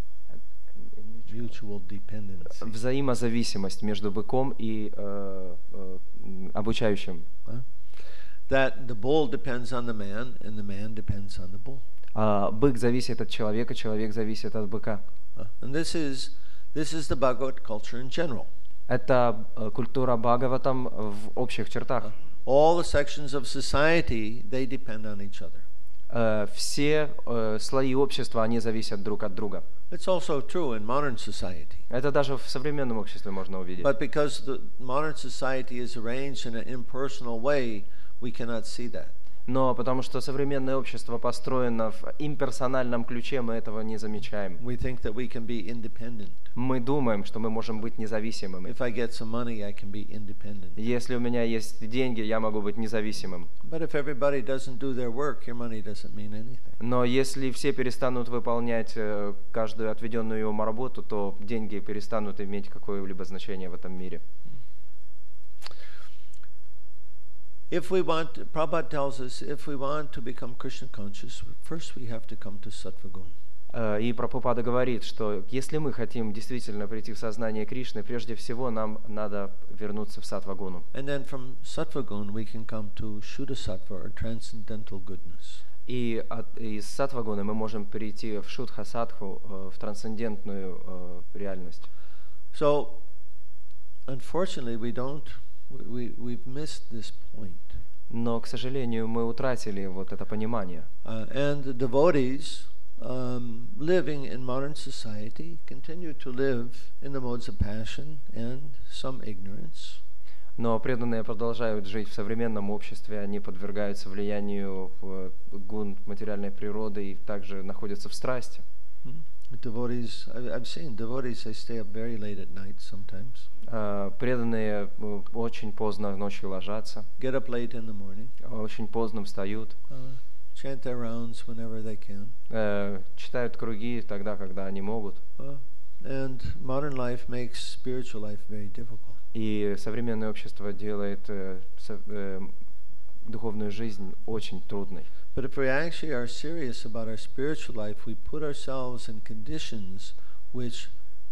Speaker 1: Mutual dependency.
Speaker 2: Взаимозависимость между быком и э, э, м, обучающим.
Speaker 1: Huh? That the bull depends on the man, and the man depends on the bull.
Speaker 2: А, Бык зависит от человека, человек зависит от быка.
Speaker 1: Uh, and this is this is the Bhagavad culture in general.
Speaker 2: Это э, культура Бхагаватам в общих чертах.
Speaker 1: All the sections of society, they depend on each other.
Speaker 2: Э, Все э, слои общества, они зависят друг от друга.
Speaker 1: It's also true in modern society.
Speaker 2: Это даже в современном обществе можно увидеть.
Speaker 1: But because the modern society is arranged in an impersonal way, we cannot see that.
Speaker 2: Но потому что современное общество построено в имперсональном ключе, мы этого не замечаем.
Speaker 1: We think that we can be independent.
Speaker 2: Мы думаем, что мы можем быть независимыми.
Speaker 1: If I get some money, I can be independent.
Speaker 2: Если у меня есть деньги, я могу быть независимым.
Speaker 1: But if everybody doesn't do their work, your money doesn't mean anything.
Speaker 2: Но если все перестанут выполнять э, каждую отведенную им работу, то деньги перестанут иметь какое-либо значение в этом мире.
Speaker 1: If we want, Prabhupada tells us, if we want to become Krishna conscious, first we have to come to Sattva Guna.
Speaker 2: Э, И Прабхупада говорит, что если мы хотим действительно прийти в сознание Кришны, прежде всего нам надо вернуться в саттва-гуну.
Speaker 1: And then from Sattva Guna we can come to Shuddha Sattva, or transcendental goodness.
Speaker 2: И от, из саттва-гуны мы можем перейти в шудха-саттху, э, в трансцендентную э, реальность.
Speaker 1: So, unfortunately, we don't, we, we've missed this point.
Speaker 2: Но, к сожалению, мы утратили вот это понимание.
Speaker 1: Uh, and the devotees um, living in modern society continue to live in the modes of passion and some ignorance.
Speaker 2: Но преданные продолжают жить в современном обществе, они подвергаются влиянию э, гун материальной природы и также находятся в страсти.
Speaker 1: Hmm? Devotees, I, I've seen devotees, they stay up very late at night sometimes,
Speaker 2: Э, Преданные э, очень поздно ночью ложатся,
Speaker 1: get up late in the morning,
Speaker 2: очень поздно встают,
Speaker 1: uh, chant their rounds whenever they can.
Speaker 2: э, читают круги тогда, когда они могут.
Speaker 1: Uh, and modern life makes spiritual life very difficult.
Speaker 2: И современное общество делает э, со- э, духовную жизнь очень трудной.
Speaker 1: But if we actually are serious about our spiritual life, we put ourselves in conditions which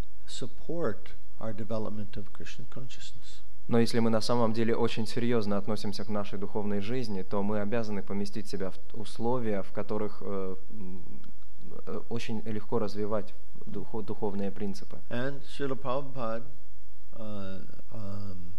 Speaker 1: support our development of Krishna consciousness.
Speaker 2: Но если мы на самом деле очень серьезно относимся к нашей духовной жизни, то мы обязаны поместить себя в условия, в которых э, м, э, очень легко развивать духо- духовные принципы.
Speaker 1: And Srila Prabhupada, uh, um,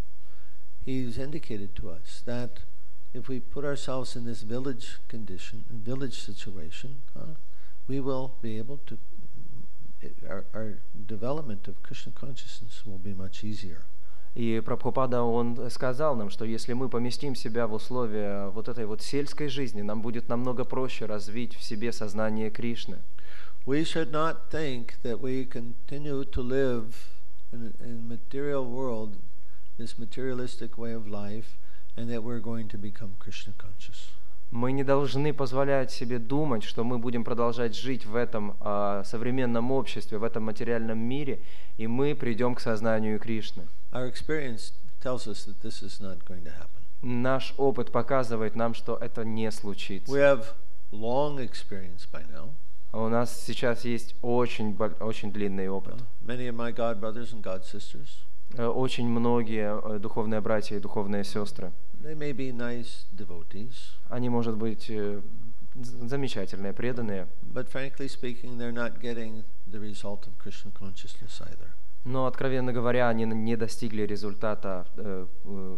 Speaker 1: he's indicated to us that if we put ourselves in this village condition, village situation, uh, we will be able to, our, our development of Krishna consciousness will be much easier.
Speaker 2: И Прабхупада, он сказал нам, что если мы поместим себя в условия вот этой вот сельской жизни, нам будет намного проще развить в себе сознание Кришны.
Speaker 1: We should not think that we continue to live in in material world, this materialistic way of life, and that we're going to become Krishna conscious.
Speaker 2: Мы не должны позволять себе думать, что мы будем продолжать жить в этом а, современном обществе, в этом материальном мире, и мы придем к сознанию Кришны.
Speaker 1: Our experience tells us that this is not going to happen.
Speaker 2: Наш опыт показывает нам, что это не случится.
Speaker 1: We have long experience by now.
Speaker 2: У нас сейчас есть очень, бо- очень длинный опыт.
Speaker 1: Many of my God brothers and God sisters,
Speaker 2: Э, Очень многие э, духовные братья и духовные сестры,
Speaker 1: they may be nice devotees,
Speaker 2: они, может быть, э, з- замечательные, преданные,
Speaker 1: but frankly speaking, they're not getting the result of Krishna consciousness either.
Speaker 2: но, откровенно говоря, они н- не достигли результата э, э,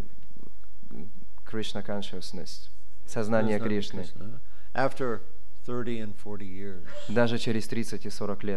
Speaker 2: Krishna consciousness, сознания
Speaker 1: There's not
Speaker 2: Кришны,
Speaker 1: Krishna. After thirty and forty years.
Speaker 2: даже через тридцать и сорок лет.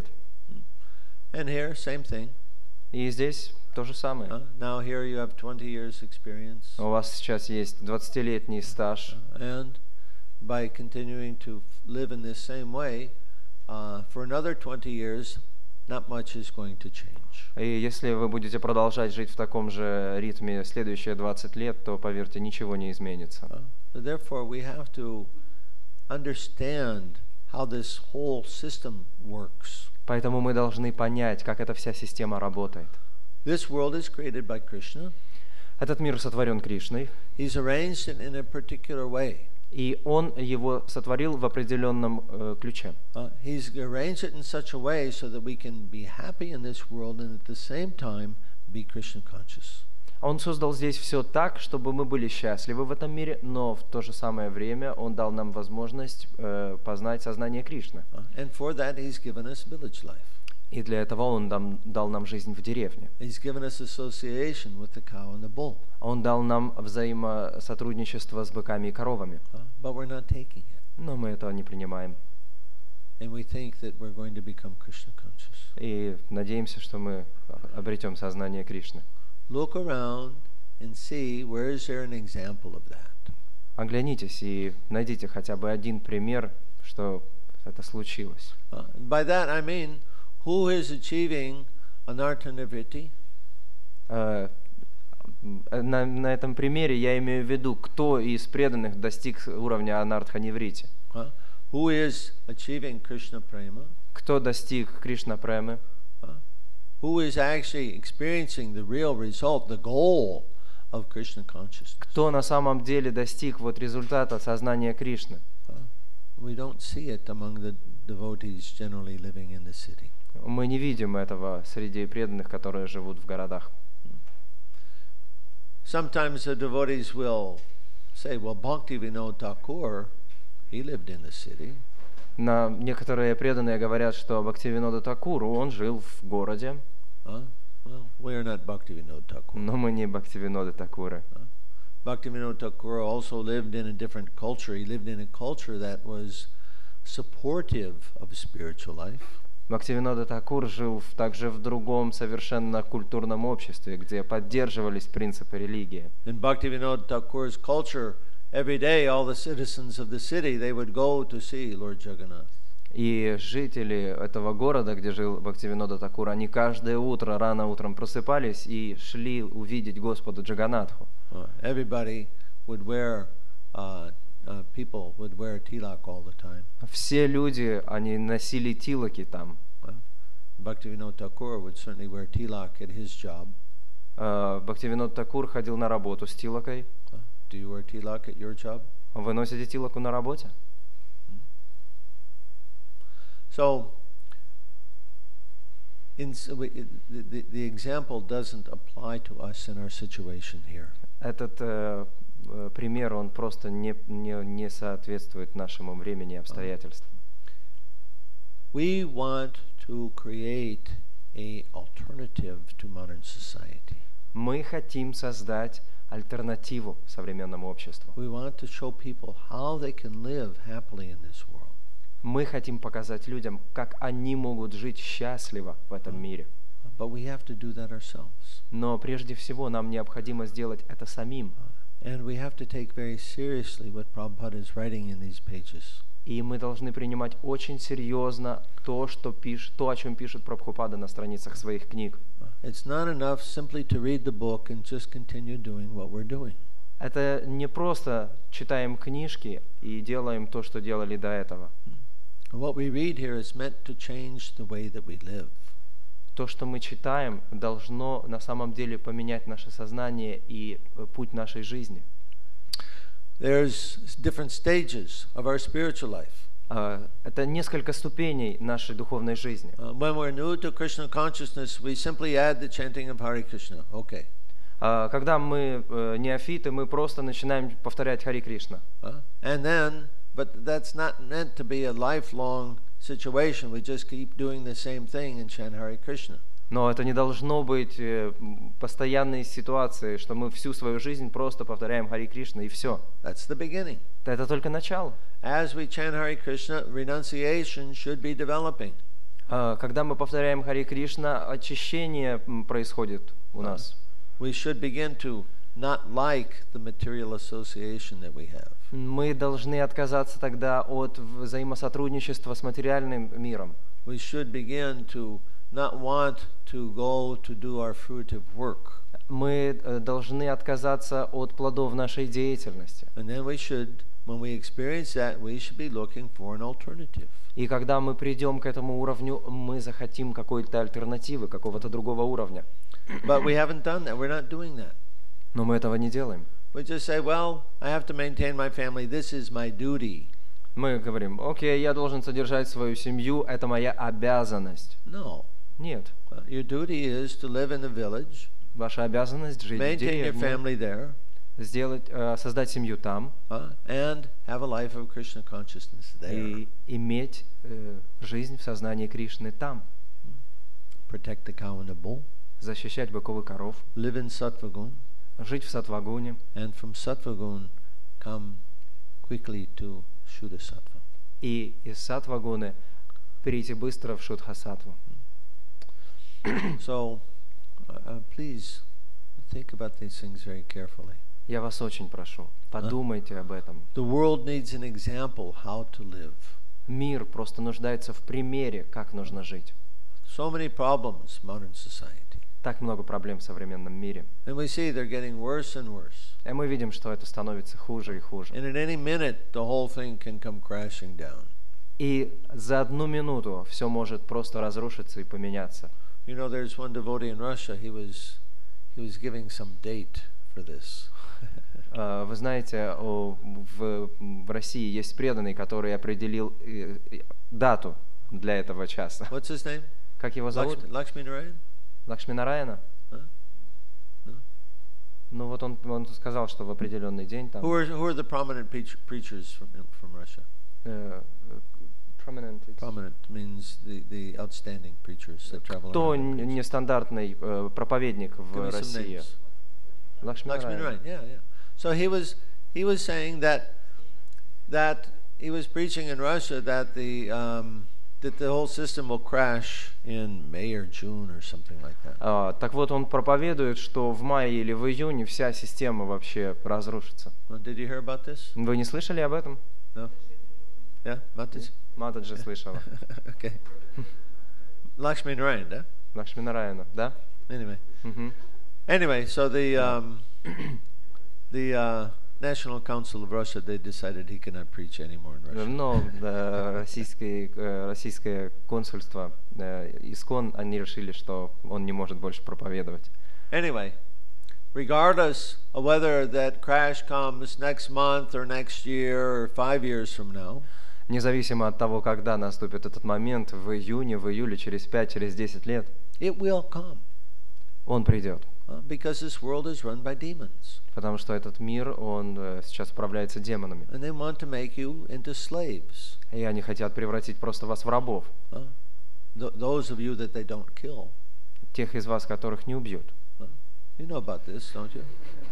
Speaker 1: And here, same thing.
Speaker 2: И здесь то же самое.
Speaker 1: Uh, now here you have twenty years experience.
Speaker 2: У вас сейчас есть двадцатилетний стаж,
Speaker 1: And by continuing to f- live in this same way, uh, for another twenty years, not much is going to change.
Speaker 2: и если вы будете продолжать жить в таком же ритме следующие двадцать лет, то, поверьте, ничего не изменится.
Speaker 1: Uh, so therefore, we have to understand how this whole system works.
Speaker 2: Поэтому мы должны понять, как эта вся система работает.
Speaker 1: This world is created by Krishna.
Speaker 2: Этот мир сотворен Кришной,
Speaker 1: He's arranged it in a particular way.
Speaker 2: и Он его сотворил в определенном э, ключе.
Speaker 1: Uh, he's arranged it in such a way so that we can be happy in this world and at the same time be Krishna conscious.
Speaker 2: Он создал здесь все так, чтобы мы были счастливы в этом мире, но в то же самое время Он дал нам возможность э, познать сознание Кришны.
Speaker 1: Uh, and for that, He's given us village life.
Speaker 2: И для этого Он дам- дал нам жизнь в деревне.
Speaker 1: He's given us association with the cow and the bull.
Speaker 2: Он дал нам взаимосотрудничество с быками и коровами.
Speaker 1: Uh, but we're not taking it.
Speaker 2: Но мы этого не принимаем.
Speaker 1: And we think that we're going to become Krishna conscious.
Speaker 2: И надеемся, что мы обретем сознание Кришны.
Speaker 1: Look around and see where is there an example of that.
Speaker 2: Оглянитесь и найдите хотя бы один пример, что это случилось.
Speaker 1: Uh, by that I mean, who is achieving anartha-nivritti?
Speaker 2: Э, На, на этом примере я имею в виду, кто из преданных достиг уровня анартха-ниврити,
Speaker 1: Uh, who is achieving Krishna prema?
Speaker 2: кто достиг Кришна-премы,
Speaker 1: Uh, who is actually experiencing the real result, the goal of Krishna consciousness?
Speaker 2: кто на самом деле достиг вот результата сознания Кришны.
Speaker 1: Uh, we don't see it among the devotees generally living in the city.
Speaker 2: Мы не видим этого среди преданных, которые живут в городах.
Speaker 1: Sometimes the devotees will say, well, Bhaktivinoda Thakur, he lived in the city.
Speaker 2: На некоторые преданные говорят, что Бхактивинода Такуру, он жил в городе,
Speaker 1: Uh, well, we are not Bhaktivinoda Thakur.
Speaker 2: но мы не Бхактивинода Такуры.
Speaker 1: Bhaktivinoda Thakur also lived in a different culture. He lived in a culture that was supportive of spiritual life.
Speaker 2: Бхактивинода Такур жил в- также в другом совершенно культурном обществе, где поддерживались принципы религии.
Speaker 1: In Bhaktivinoda Thakur's culture, every day all the citizens of the city, they would go to see Lord Jagannath.
Speaker 2: И жители этого города, где жил Бхактивинода Такур, они каждое утро, рано утром просыпались и шли увидеть Господа Джаганатху.
Speaker 1: Uh, everybody would wear, uh, uh, people would wear tilak all the time.
Speaker 2: Все люди, они носили тилаки там.
Speaker 1: Well, Bhaktivinoda Thakur would certainly wear tilak at his job.
Speaker 2: Э, Бхактивинод Такур ходил на работу с тилакой.
Speaker 1: Uh, do you wear tilak at your job?
Speaker 2: Вы носите тилаку на работе?
Speaker 1: So, in, s- we- it- the, the, the example doesn't apply to us in our situation here.
Speaker 2: Этот э, э, пример, он просто не, не, не соответствует нашему времени и обстоятельствам.
Speaker 1: We want to create a alternative to modern society.
Speaker 2: Мы хотим создать альтернативу современному обществу.
Speaker 1: We want to show people how they can live happily in this world.
Speaker 2: Мы хотим показать людям, как они могут жить счастливо в этом мире.
Speaker 1: but we have to do that ourselves.
Speaker 2: Но прежде всего нам необходимо сделать это самим.
Speaker 1: And we have to take very seriously what Prabhupada is writing in these pages.
Speaker 2: И мы должны принимать очень серьезно то, что пишет, то, о чем пишет Прабхупада на страницах своих книг.
Speaker 1: It's not enough simply to read the book and just continue doing what we're doing.
Speaker 2: Это не просто читаем книжки и делаем то, что делали до этого.
Speaker 1: What we read here is meant to change the way that we live.
Speaker 2: То, что мы читаем, должно на самом деле поменять наше сознание и путь нашей жизни.
Speaker 1: There's different stages of our spiritual life.
Speaker 2: Uh, это несколько ступеней нашей духовной жизни.
Speaker 1: Uh, when we're new to Krishna consciousness, we simply add the chanting of Hare Krishna. Okay.
Speaker 2: Uh, когда мы uh, неофиты, мы просто начинаем повторять Хари Кришна.
Speaker 1: Uh, and then, but that's not meant to be a lifelong situation. We just keep doing the same thing and chant Hare Krishna.
Speaker 2: Но это не должно быть э, постоянной ситуацией, что мы всю свою жизнь просто повторяем Хари Кришна и все.
Speaker 1: That's the beginning.
Speaker 2: Это только начало.
Speaker 1: As we chant Hare Krishna, renunciation should be developing.
Speaker 2: Uh, когда мы повторяем Хари Кришна, очищение происходит у нас.
Speaker 1: We should begin to not like the material association that we have.
Speaker 2: Мы должны отказаться тогда от взаимосотрудничества с материальным миром.
Speaker 1: We should begin to not want to go to do our fruitive work.
Speaker 2: Мы должны отказаться от плодов нашей деятельности.
Speaker 1: And then we should, when we experience that, we should be looking for an alternative.
Speaker 2: И когда мы придем к этому уровню, мы захотим какой-то альтернативы, какого-то другого уровня.
Speaker 1: But we haven't done that. We're not doing that.
Speaker 2: Но мы этого не делаем.
Speaker 1: We just say, well, I have to maintain my family. This is my duty.
Speaker 2: Мы говорим, окей, я должен содержать свою семью, это моя обязанность.
Speaker 1: No.
Speaker 2: Нет.
Speaker 1: Your duty is to live in the village,
Speaker 2: Ваша обязанность жить в
Speaker 1: maintain your
Speaker 2: деревне,
Speaker 1: family there,
Speaker 2: сделать, э, создать семью там
Speaker 1: uh, and have a life of Krishna consciousness there.
Speaker 2: и иметь э, жизнь в сознании Кришны там.
Speaker 1: Protect the cow and the bull,
Speaker 2: Защищать быков и коров,
Speaker 1: live in Sattvagun,
Speaker 2: жить в Саттвагуне,
Speaker 1: and from Sattvagun come quickly to Shuddha-sattva.
Speaker 2: и из Саттвагуны перейти быстро в Шудха-саттву.
Speaker 1: So, uh, please think about these things very carefully.
Speaker 2: Я вас очень прошу, подумайте об этом.
Speaker 1: The world needs an example how to live.
Speaker 2: Мир просто нуждается в примере, как нужно жить.
Speaker 1: So many problems in modern society.
Speaker 2: Так много проблем в современном мире.
Speaker 1: And we see they're getting worse and worse.
Speaker 2: И мы видим, что это становится хуже и хуже.
Speaker 1: And at any minute, the whole thing can come crashing down.
Speaker 2: И за одну минуту все может просто разрушиться и поменяться.
Speaker 1: You know, there's one devotee in Russia. He was, he was giving some date for this.
Speaker 2: Uh, вы знаете, о, в, в России есть преданный, который определил э, э, дату для этого часа.
Speaker 1: What's his name?
Speaker 2: Как его зовут?
Speaker 1: Lakshmi Narayan?
Speaker 2: Лакшминараяна?
Speaker 1: Huh? No?
Speaker 2: Ну вот он, он сказал, что в определенный день там...
Speaker 1: Who are, who are the prominent preach, preachers from, from Russia?
Speaker 2: Uh, prominent,
Speaker 1: Prominent means the, the outstanding preachers that travel
Speaker 2: Кто
Speaker 1: around. and preach.
Speaker 2: нестандартный uh, проповедник в
Speaker 1: Give me some
Speaker 2: России?
Speaker 1: names. Lakshmi
Speaker 2: Лакшминараяна.
Speaker 1: Narayan, yeah, yeah. So he was, he was saying that, that he was preaching in Russia that the, um, that the whole system will crash in May or June or something like that.
Speaker 2: Uh, так вот, он проповедует, что в мае или в июне вся система вообще разрушится.
Speaker 1: Well, did you hear about this?
Speaker 2: Вы не слышали об этом?
Speaker 1: No? Yeah, Mataji?
Speaker 2: Матаджи слышала.
Speaker 1: Okay. Lakshmi Narayan, да?
Speaker 2: Лакшминараяна, да?
Speaker 1: Anyway.
Speaker 2: Мгм.
Speaker 1: Anyway, so the um, the uh, National Council of Russia, they decided he cannot preach anymore in Russia.
Speaker 2: Но э, российское, э, российское консульство, э, ИСКОН, они решили, что он не может больше проповедовать.
Speaker 1: Anyway, regardless of whether that crash comes next month or next year or five years from now,
Speaker 2: Независимо от того, когда наступит этот момент, в июне, в июле, через пять, через десять лет,
Speaker 1: it will come.
Speaker 2: он придет.
Speaker 1: Uh, because this world is run by demons.
Speaker 2: Потому что этот мир, он э, сейчас управляется демонами.
Speaker 1: And they want to make you into slaves.
Speaker 2: И они хотят превратить просто вас в рабов.
Speaker 1: Uh, th- those of you that they don't kill.
Speaker 2: Тех из вас, которых не убьют.
Speaker 1: Uh, you know about this, don't you?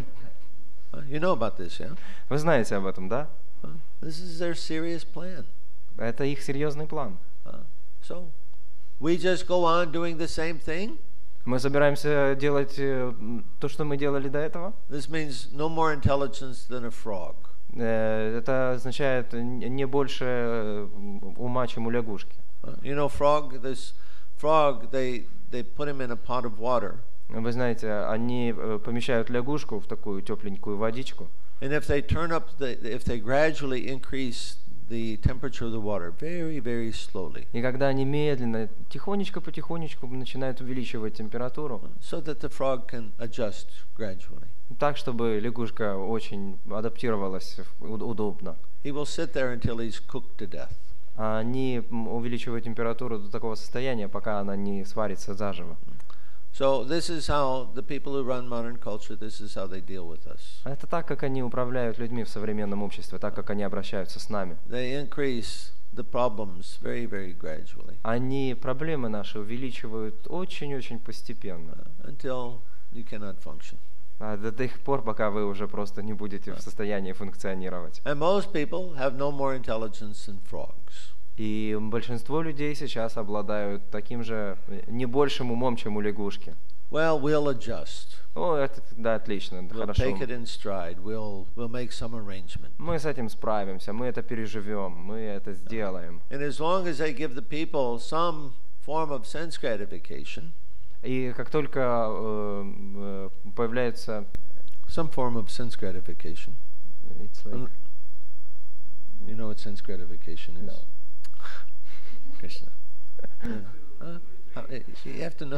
Speaker 1: Uh, you know about this, yeah?
Speaker 2: Вы знаете об этом, да?
Speaker 1: Uh, this is their serious plan.
Speaker 2: Это их серьезный план.
Speaker 1: Uh, so, we just go on doing the same thing?
Speaker 2: Мы собираемся делать э, м, то, что мы делали до этого.
Speaker 1: This means no more intelligence than a frog.
Speaker 2: Э, Это означает н- не больше э, м, ума, чем у лягушки.
Speaker 1: Uh, you know, frog. This frog, they they put him in a pot of water,
Speaker 2: Вы знаете, они э, помещают лягушку в такую тепленькую водичку,
Speaker 1: and if they turn up the, if they gradually increase the temperature of the water, very very slowly,
Speaker 2: и когда они медленно, тихонечко-потихонечку начинают увеличивать температуру,
Speaker 1: so that the frog can adjust gradually,
Speaker 2: так, чтобы лягушка очень адаптировалась в- уд- удобно,
Speaker 1: he will sit there until he's cooked to death.
Speaker 2: а они м, увеличивают температуру до такого состояния, пока она не сварится заживо.
Speaker 1: So this is how the people who run modern culture, this is how they deal with us.
Speaker 2: Это так, как они управляют людьми в современном обществе, так, как они обращаются с нами.
Speaker 1: They increase the problems very, very gradually
Speaker 2: Они проблемы наши увеличивают очень-очень постепенно,
Speaker 1: uh, until you cannot function.
Speaker 2: а до тех пор, пока вы уже просто не будете в состоянии функционировать.
Speaker 1: And most people have no more intelligence than frogs.
Speaker 2: И большинство людей сейчас обладают таким же, э, не большим умом, чем у лягушки.
Speaker 1: Well, we'll adjust.
Speaker 2: О, это, да, отлично,
Speaker 1: We'll
Speaker 2: хорошо.
Speaker 1: take it in stride. We'll we'll make some arrangement.
Speaker 2: Мы с этим справимся, мы это переживем, мы это сделаем.
Speaker 1: And as long as they give the people some form of sense gratification,
Speaker 2: И как только э, э, появляется,
Speaker 1: some form of sense gratification.
Speaker 2: it's like,
Speaker 1: You know what sense gratification is?
Speaker 2: No.
Speaker 1: Krishna. Yeah. Huh? How- eh, You have to know.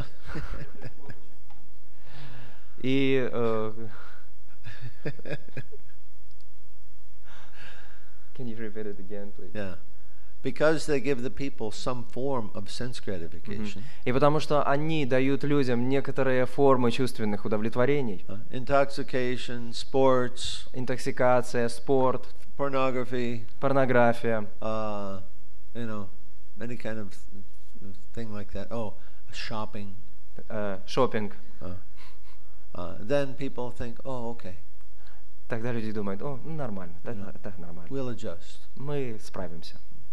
Speaker 2: и э, can you repeat it again, please?
Speaker 1: Yeah. Because they give the people some form of sense gratification.
Speaker 2: И потому что они дают людям некоторые формы чувственных удовлетворений,
Speaker 1: Uh, intoxication, sports,
Speaker 2: интоксикация, спорт,
Speaker 1: pornography,
Speaker 2: порнография,
Speaker 1: uh, you know, any kind of th- thing like that. Oh, shopping.
Speaker 2: э, шопинг.
Speaker 1: Uh, uh, then people think, oh, okay,
Speaker 2: Тогда люди думают, о, ну, нормально, да,
Speaker 1: Да.
Speaker 2: это нормально,
Speaker 1: we'll adjust.
Speaker 2: мы справимся.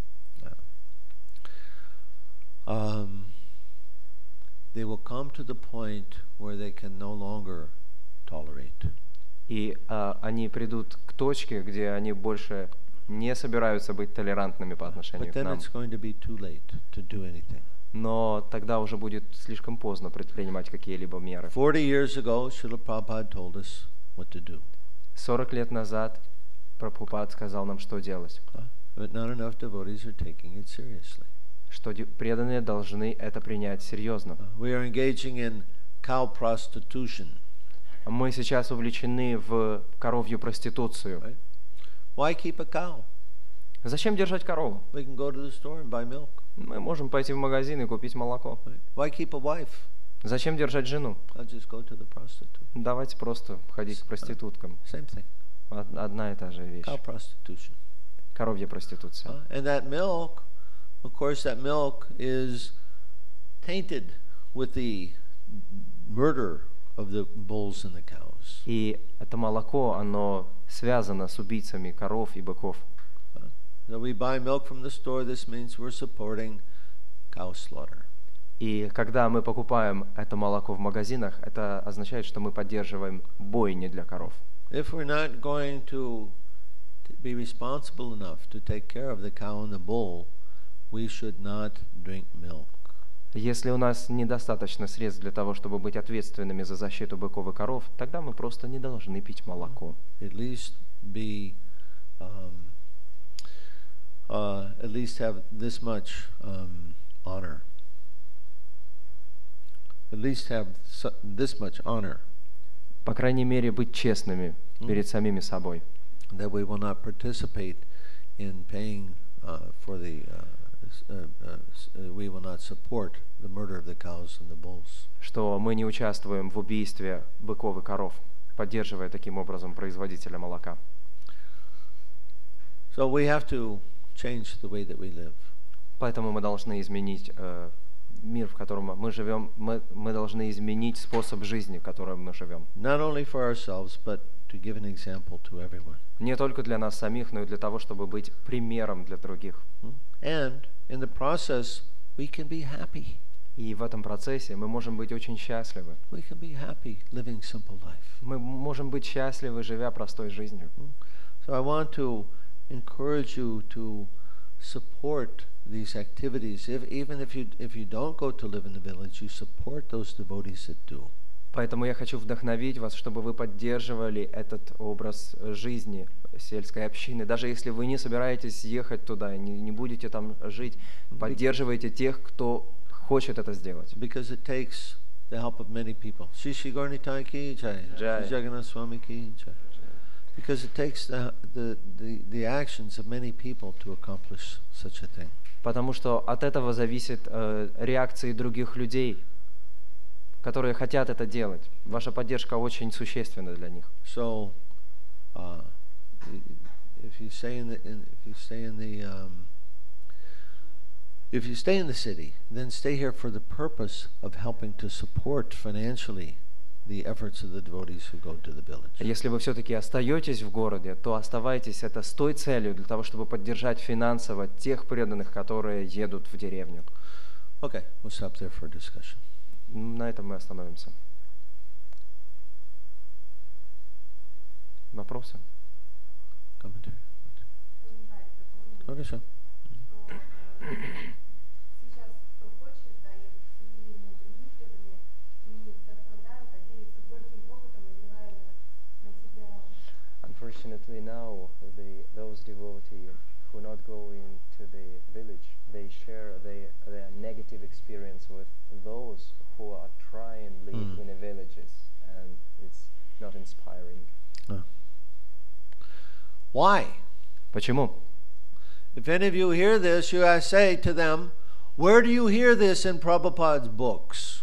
Speaker 1: Um, they will come to the point where they can no longer tolerate.
Speaker 2: И а, они придут к точке, где они больше не собираются быть толерантными по отношению
Speaker 1: But
Speaker 2: к
Speaker 1: then
Speaker 2: нам.
Speaker 1: it's going to be too late to do anything.
Speaker 2: Но тогда уже будет слишком поздно предпринимать какие-либо меры.
Speaker 1: Forty years ago, Srila Prabhupada told us what to do.
Speaker 2: Сорок лет назад Прабхупад сказал нам, что делать.
Speaker 1: Uh, but not enough devotees are taking it seriously.
Speaker 2: Что ди- преданные должны это принять серьезно.
Speaker 1: Uh, we are engaging in cow prostitution.
Speaker 2: Мы сейчас увлечены в коровью проституцию.
Speaker 1: Right? Why keep a cow?
Speaker 2: Зачем держать корову?
Speaker 1: We can go to the store and buy milk.
Speaker 2: Мы можем пойти в магазин и купить молоко.
Speaker 1: Right? Why keep a wife?
Speaker 2: Зачем держать жену?
Speaker 1: I'll just go to the prostitute.
Speaker 2: Давайте просто ходить к проституткам.
Speaker 1: Same thing.
Speaker 2: Од- Одна и та же вещь.
Speaker 1: Cow prostitution.
Speaker 2: Коровья проституция.
Speaker 1: Uh, and that milk, of course, that milk is tainted with the murder of the bulls and the cows.
Speaker 2: И это молоко, оно связано с убийцами коров и быков.
Speaker 1: Uh, so we buy milk from the store. This means we're supporting cow slaughter.
Speaker 2: И когда мы покупаем это молоко в магазинах, это означает, что мы поддерживаем бойни для коров.
Speaker 1: If we're not going to t- be responsible enough to take care of the cow and the bull, we should not drink milk.
Speaker 2: Если у нас недостаточно средств для того, чтобы быть ответственными за защиту быков и коров, тогда мы просто не должны пить молоко.
Speaker 1: At least be, um, uh, at least have this much um, honor. At least have su- this much honor
Speaker 2: По крайней мере, быть честными
Speaker 1: Мгм.
Speaker 2: перед самими собой.
Speaker 1: that we will not participate in paying uh, for the. Uh, s- uh, uh, s- uh, we will not support the murder of the cows and the bulls.
Speaker 2: Что мы не участвуем в убийстве быков и коров, поддерживая таким образом производителя молока.
Speaker 1: So we have to change the way that we live.
Speaker 2: Поэтому мы должны изменить э, мир, в котором мы живем. Мы, мы должны изменить способ жизни, в котором мы живем.
Speaker 1: Not only for ourselves, but to give an example to everyone.
Speaker 2: Не только для нас самих, но и для того, чтобы быть примером для других.
Speaker 1: Hmm? And in the process, we can be happy.
Speaker 2: И в этом процессе мы можем быть очень счастливы.
Speaker 1: We can be happy living simple life.
Speaker 2: Мы можем быть счастливы, живя простой жизнью.
Speaker 1: So I want to encourage you to support these activities. If, even if you if you don't go to live in the village, you support those devotees that do.
Speaker 2: Поэтому я хочу вдохновить вас, чтобы вы поддерживали этот образ жизни сельской общины. Даже если вы не собираетесь ехать туда, не, не будете там жить, поддерживайте тех, кто хочет это сделать.
Speaker 1: Because it takes the help of many people. Shri Shri Gaura Nitai ki jai.
Speaker 2: Jai.
Speaker 1: Shri Jagannath Swami ki jai. Because it takes the, the, the, the actions of many people to accomplish such a thing.
Speaker 2: Потому что от этого зависит э, реакции других людей, которые хотят это делать. Ваша поддержка очень существенна для них.
Speaker 1: So, uh, if you stay in the in, if you stay in the um, if you stay in the city, then stay here for the purpose of helping to support financially the efforts of the devotees who go to the village.
Speaker 2: Если вы все-таки остаетесь в городе, то оставайтесь это с той целью, для того, чтобы поддержать финансово тех преданных, которые едут в деревню.
Speaker 1: Okay, we'll stop there for discussion.
Speaker 2: На этом мы остановимся. Вопросы?
Speaker 1: Commentary. Okay, sure.
Speaker 3: Сейчас кто хочет, да, и семьи других преданные не вдохновляют, а делятся горьким опытом, изливая на, на тебя.
Speaker 2: Unfortunately now, the, those devotees who not go into the village, they share their, their negative experience with those who are trying to live
Speaker 1: Mm.
Speaker 2: in the villages, and it's not inspiring.
Speaker 1: Uh. Why?
Speaker 2: Почему?
Speaker 1: If any of you hear this, you I say to them, where do you hear this in Prabhupada's books?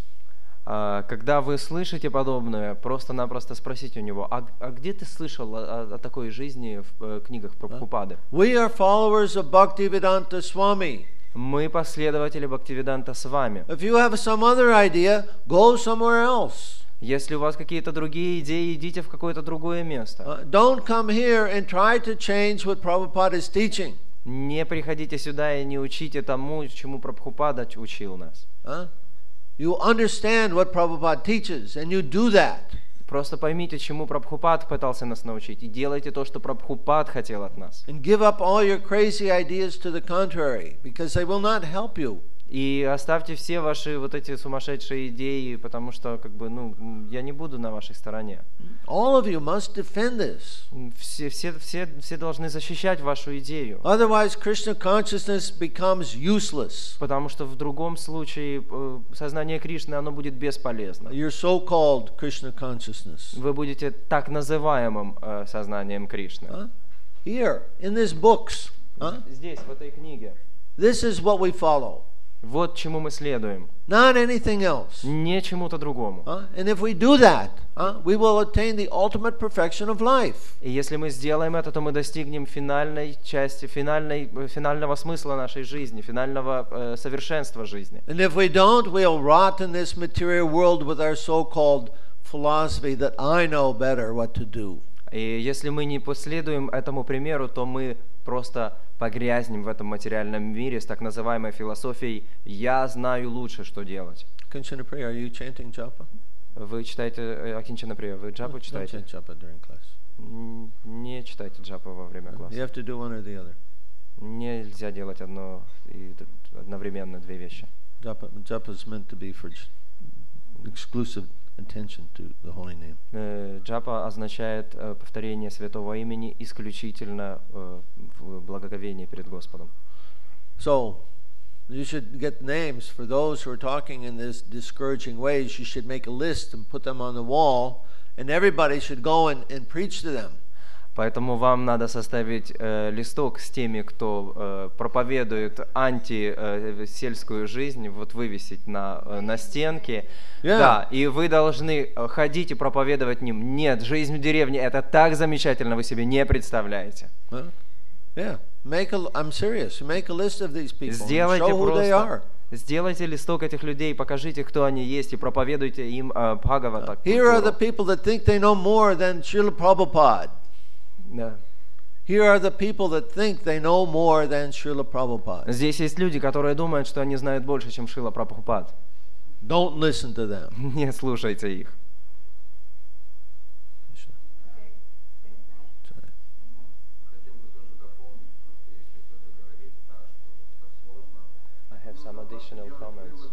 Speaker 2: А, когда вы слышите подобное, просто-напросто спросите у него, а, а где ты слышал о, о такой жизни в э, книгах Прабхупады?
Speaker 1: We are followers of Bhaktivedanta Swami.
Speaker 2: Мы последователи Бхактивиданта с вами.
Speaker 1: If you have some other idea, go somewhere else.
Speaker 2: Если у вас какие-то другие идеи, идите в какое-то другое место.
Speaker 1: Uh, don't come here and try to change what Prabhupada is teaching.
Speaker 2: Не приходите сюда и не учите тому, чему Прабхупада учил нас.
Speaker 1: Huh? You understand what Prabhupada teaches, and you do that.
Speaker 2: Просто поймите, чему Прабхупад пытался нас научить, и делайте то, что Прабхупад хотел от нас.
Speaker 1: And give up all your crazy ideas to the contrary, because they will not help you.
Speaker 2: И оставьте все ваши вот эти сумасшедшие идеи, потому что, как бы, ну, я не буду на вашей стороне.
Speaker 1: All of you must defend this.
Speaker 2: Все, все, все, все должны защищать вашу идею.
Speaker 1: Otherwise, Krishna consciousness becomes useless.
Speaker 2: Потому что в другом случае э, сознание Кришны, оно будет бесполезно.
Speaker 1: Your so-called Krishna consciousness.
Speaker 2: Вы будете так называемым э, сознанием Кришны.
Speaker 1: Huh? Here, in these books, huh?
Speaker 2: Здесь, в этой книге.
Speaker 1: This is what we follow.
Speaker 2: Вот чему мы следуем.
Speaker 1: Not anything else.
Speaker 2: Не чему-то другому.
Speaker 1: Huh? And if we do that, huh, we will attain the ultimate perfection of life.
Speaker 2: И если мы сделаем это, то мы достигнем финальной части, финальной, финального смысла нашей жизни, финального э, совершенства жизни.
Speaker 1: And if we don't, we'll rot in this material world with our so-called philosophy that I know better what to do.
Speaker 2: И если мы не последуем этому примеру, то мы просто погрязнем в этом материальном мире с так называемой философией «я знаю лучше, что делать».
Speaker 1: Kanchana Priya, are you chanting japa?
Speaker 2: Вы читаете Акинчана Прия, вы джапу
Speaker 1: Don't
Speaker 2: читаете?
Speaker 1: chant japa during class.
Speaker 2: Н- Не читайте джапу во время
Speaker 1: You
Speaker 2: класса.
Speaker 1: have to do one or the other.
Speaker 2: Нельзя делать одно и д- одновременно две вещи.
Speaker 1: Japa, japa is meant to be for j- exclusive attention to the holy name.
Speaker 2: Э, Джапа означает э, повторение святого имени исключительно э, в благоговении перед Господом.
Speaker 1: So, you should get names for those who are talking in this discouraging ways. You should make a list and put them on the wall, and everybody should go and, and preach to them.
Speaker 2: Поэтому вам надо составить э, листок с теми, кто э, проповедует антисельскую жизнь, вот вывесить на, э, на стенке.
Speaker 1: Yeah.
Speaker 2: Да, и вы должны э, ходить и проповедовать ним. Нет, жизнь в деревне — это так замечательно, вы себе не представляете.
Speaker 1: Huh? Yeah, make a. I'm serious. Make a list of these people. And
Speaker 2: Сделайте
Speaker 1: show who they are.
Speaker 2: просто, сделайте листок этих людей, покажите, кто они есть, и проповедуйте им э, Бхагавата.
Speaker 1: Here are the
Speaker 2: культуру.
Speaker 1: people that think they know more than Srila Prabhupada.
Speaker 2: Да.
Speaker 1: Here are the people that think they know more than Srila Prabhupada.
Speaker 2: Здесь есть люди, которые думают, что они знают больше, чем Шрила Прабхупад.
Speaker 1: Don't listen to them.
Speaker 2: Не слушайте их. I have some additional comments.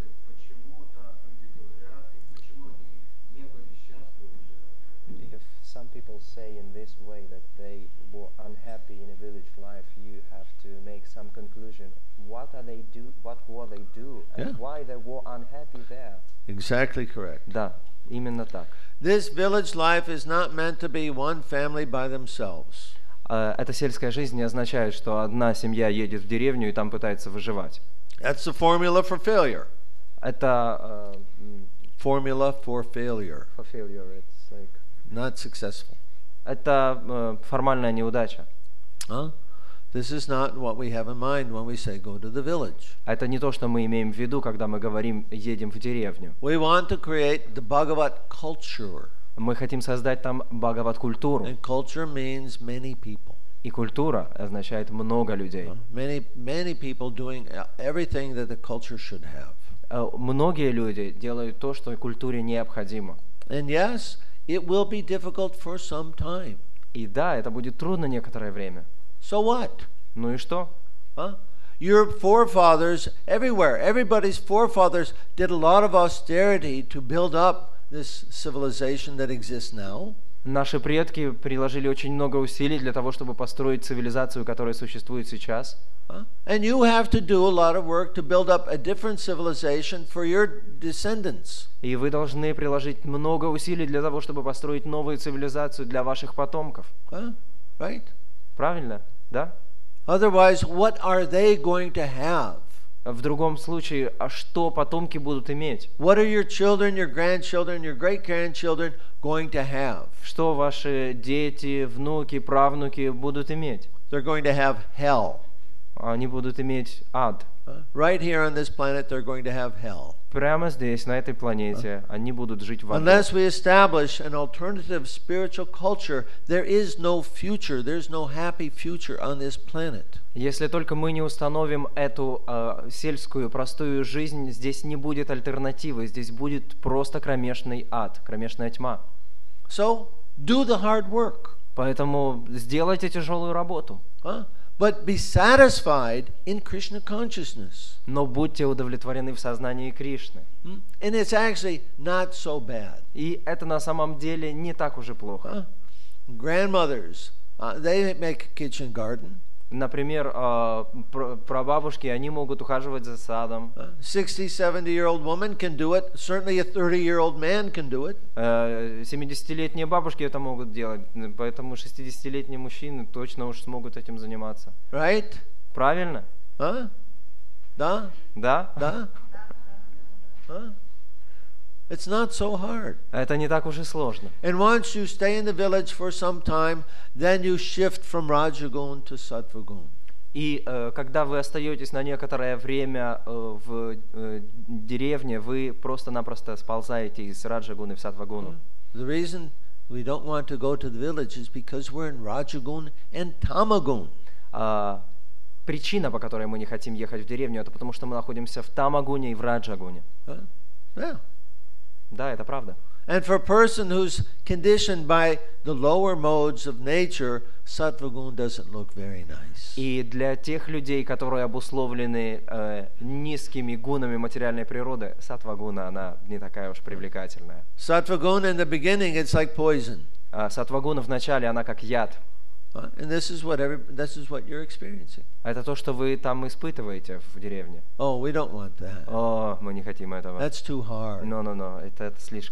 Speaker 2: If some people say in this way that they were unhappy in a village life, you have to make some conclusion. What are they do? What were they do? And
Speaker 1: Yeah.
Speaker 2: why they were unhappy there?
Speaker 1: Exactly correct.
Speaker 2: Да, именно так.
Speaker 1: This village life is not meant to be one family by themselves.
Speaker 2: Э, Эта сельская жизнь не означает, что одна семья едет в деревню и там пытается выживать.
Speaker 1: That's the formula for failure.
Speaker 2: Это э, м,
Speaker 1: Formula for failure.
Speaker 2: for failure, it's like-
Speaker 1: Not successful.
Speaker 2: это э, формальная неудача.
Speaker 1: Huh? This is not what we have in mind when we say go to the village.
Speaker 2: Это не то, что мы имеем в виду, когда мы говорим «едем в деревню».
Speaker 1: We want to create the Bhagavat culture.
Speaker 2: Мы хотим создать там Бхагават-культуру.
Speaker 1: And culture means many people.
Speaker 2: И культура означает много людей.
Speaker 1: Many, many people doing everything that the culture should have.
Speaker 2: Э, Многие люди делают то, что культуре необходимо.
Speaker 1: And yes, it will be difficult for some time.
Speaker 2: И да, это будет трудно некоторое время.
Speaker 1: So what?
Speaker 2: Ну и что?
Speaker 1: Huh? Your forefathers everywhere, everybody's forefathers did a lot of austerity to build up this civilization that exists now.
Speaker 2: Наши предки приложили очень много усилий для того, чтобы построить цивилизацию, которая существует сейчас.
Speaker 1: Huh? And you have to do a lot of work to build up a different civilization for your descendants.
Speaker 2: И вы должны приложить много усилий для того, чтобы построить новую цивилизацию для ваших потомков.
Speaker 1: Huh? Right?
Speaker 2: Правильно? Да?
Speaker 1: Otherwise, what are they going to have?
Speaker 2: В другом случае, а что потомки будут иметь?
Speaker 1: What are your children, your grandchildren, your great-grandchildren going to have?
Speaker 2: Что ваши дети, внуки, правнуки будут иметь?
Speaker 1: They're going to have hell.
Speaker 2: Они будут иметь ад.
Speaker 1: Huh? Right here on this planet, they're going to have hell.
Speaker 2: Прямо здесь, на этой планете, они будут жить в аду.
Speaker 1: Unless we establish an alternative spiritual culture, there is no future, there's no happy future on this planet.
Speaker 2: Если только мы не установим эту э, сельскую простую жизнь, здесь не будет альтернативы, здесь будет просто кромешный ад, кромешная тьма.
Speaker 1: So, do the hard work.
Speaker 2: Поэтому сделайте тяжелую работу,
Speaker 1: Huh? But be satisfied in Krishna consciousness.
Speaker 2: но будьте удовлетворены в сознании Кришны.
Speaker 1: Hmm? And it's actually not so bad.
Speaker 2: И это на самом деле не так уж и плохо.
Speaker 1: Huh? Grandmothers, uh, they make a kitchen garden.
Speaker 2: Например, э, пр- прабабушки, они могут ухаживать за садом.
Speaker 1: Uh, sixty, seventy-year-old woman can do it. Certainly a thirty-year-old man can do it.
Speaker 2: Э, семидесятилетние бабушки это могут делать, поэтому шестидесятилетние мужчины точно уж смогут этим заниматься.
Speaker 1: Right?
Speaker 2: Правильно?
Speaker 1: Huh? Да?
Speaker 2: Да?
Speaker 1: Да? Huh? It's not so hard.
Speaker 2: Это не так уж и сложно.
Speaker 1: And once you stay in the village for some time, then you shift from Rajagun to Sattvagun.
Speaker 2: И э, когда вы остаетесь на некоторое время э, в э, деревне, вы просто-напросто сползаете из Раджагуны в Саттвагуну.
Speaker 1: The reason we don't want to go to the village is because we're in Rajagun and Tamagun.
Speaker 2: А, причина, по которой мы не хотим ехать в деревню, это потому что мы находимся в Тамагуне и в Раджагуне.
Speaker 1: Huh? Yeah.
Speaker 2: Да, это правда.
Speaker 1: And for a person who's conditioned by the lower modes of nature, Sattvagun doesn't look very nice.
Speaker 2: И для тех людей, которые обусловлены э, низкими гунами материальной природы, Саттвагуна, она не такая уж привлекательная.
Speaker 1: Sattvagun in the beginning, it's like poison.
Speaker 2: А Саттвагуна вначале, она как яд.
Speaker 1: Huh? And this is what every, this is what you're experiencing.
Speaker 2: Это то, что вы там испытываете в деревне.
Speaker 1: Oh, we don't want that.
Speaker 2: О, мы не хотим этого.
Speaker 1: That's too hard.
Speaker 2: Но-но-но, это, это слишком.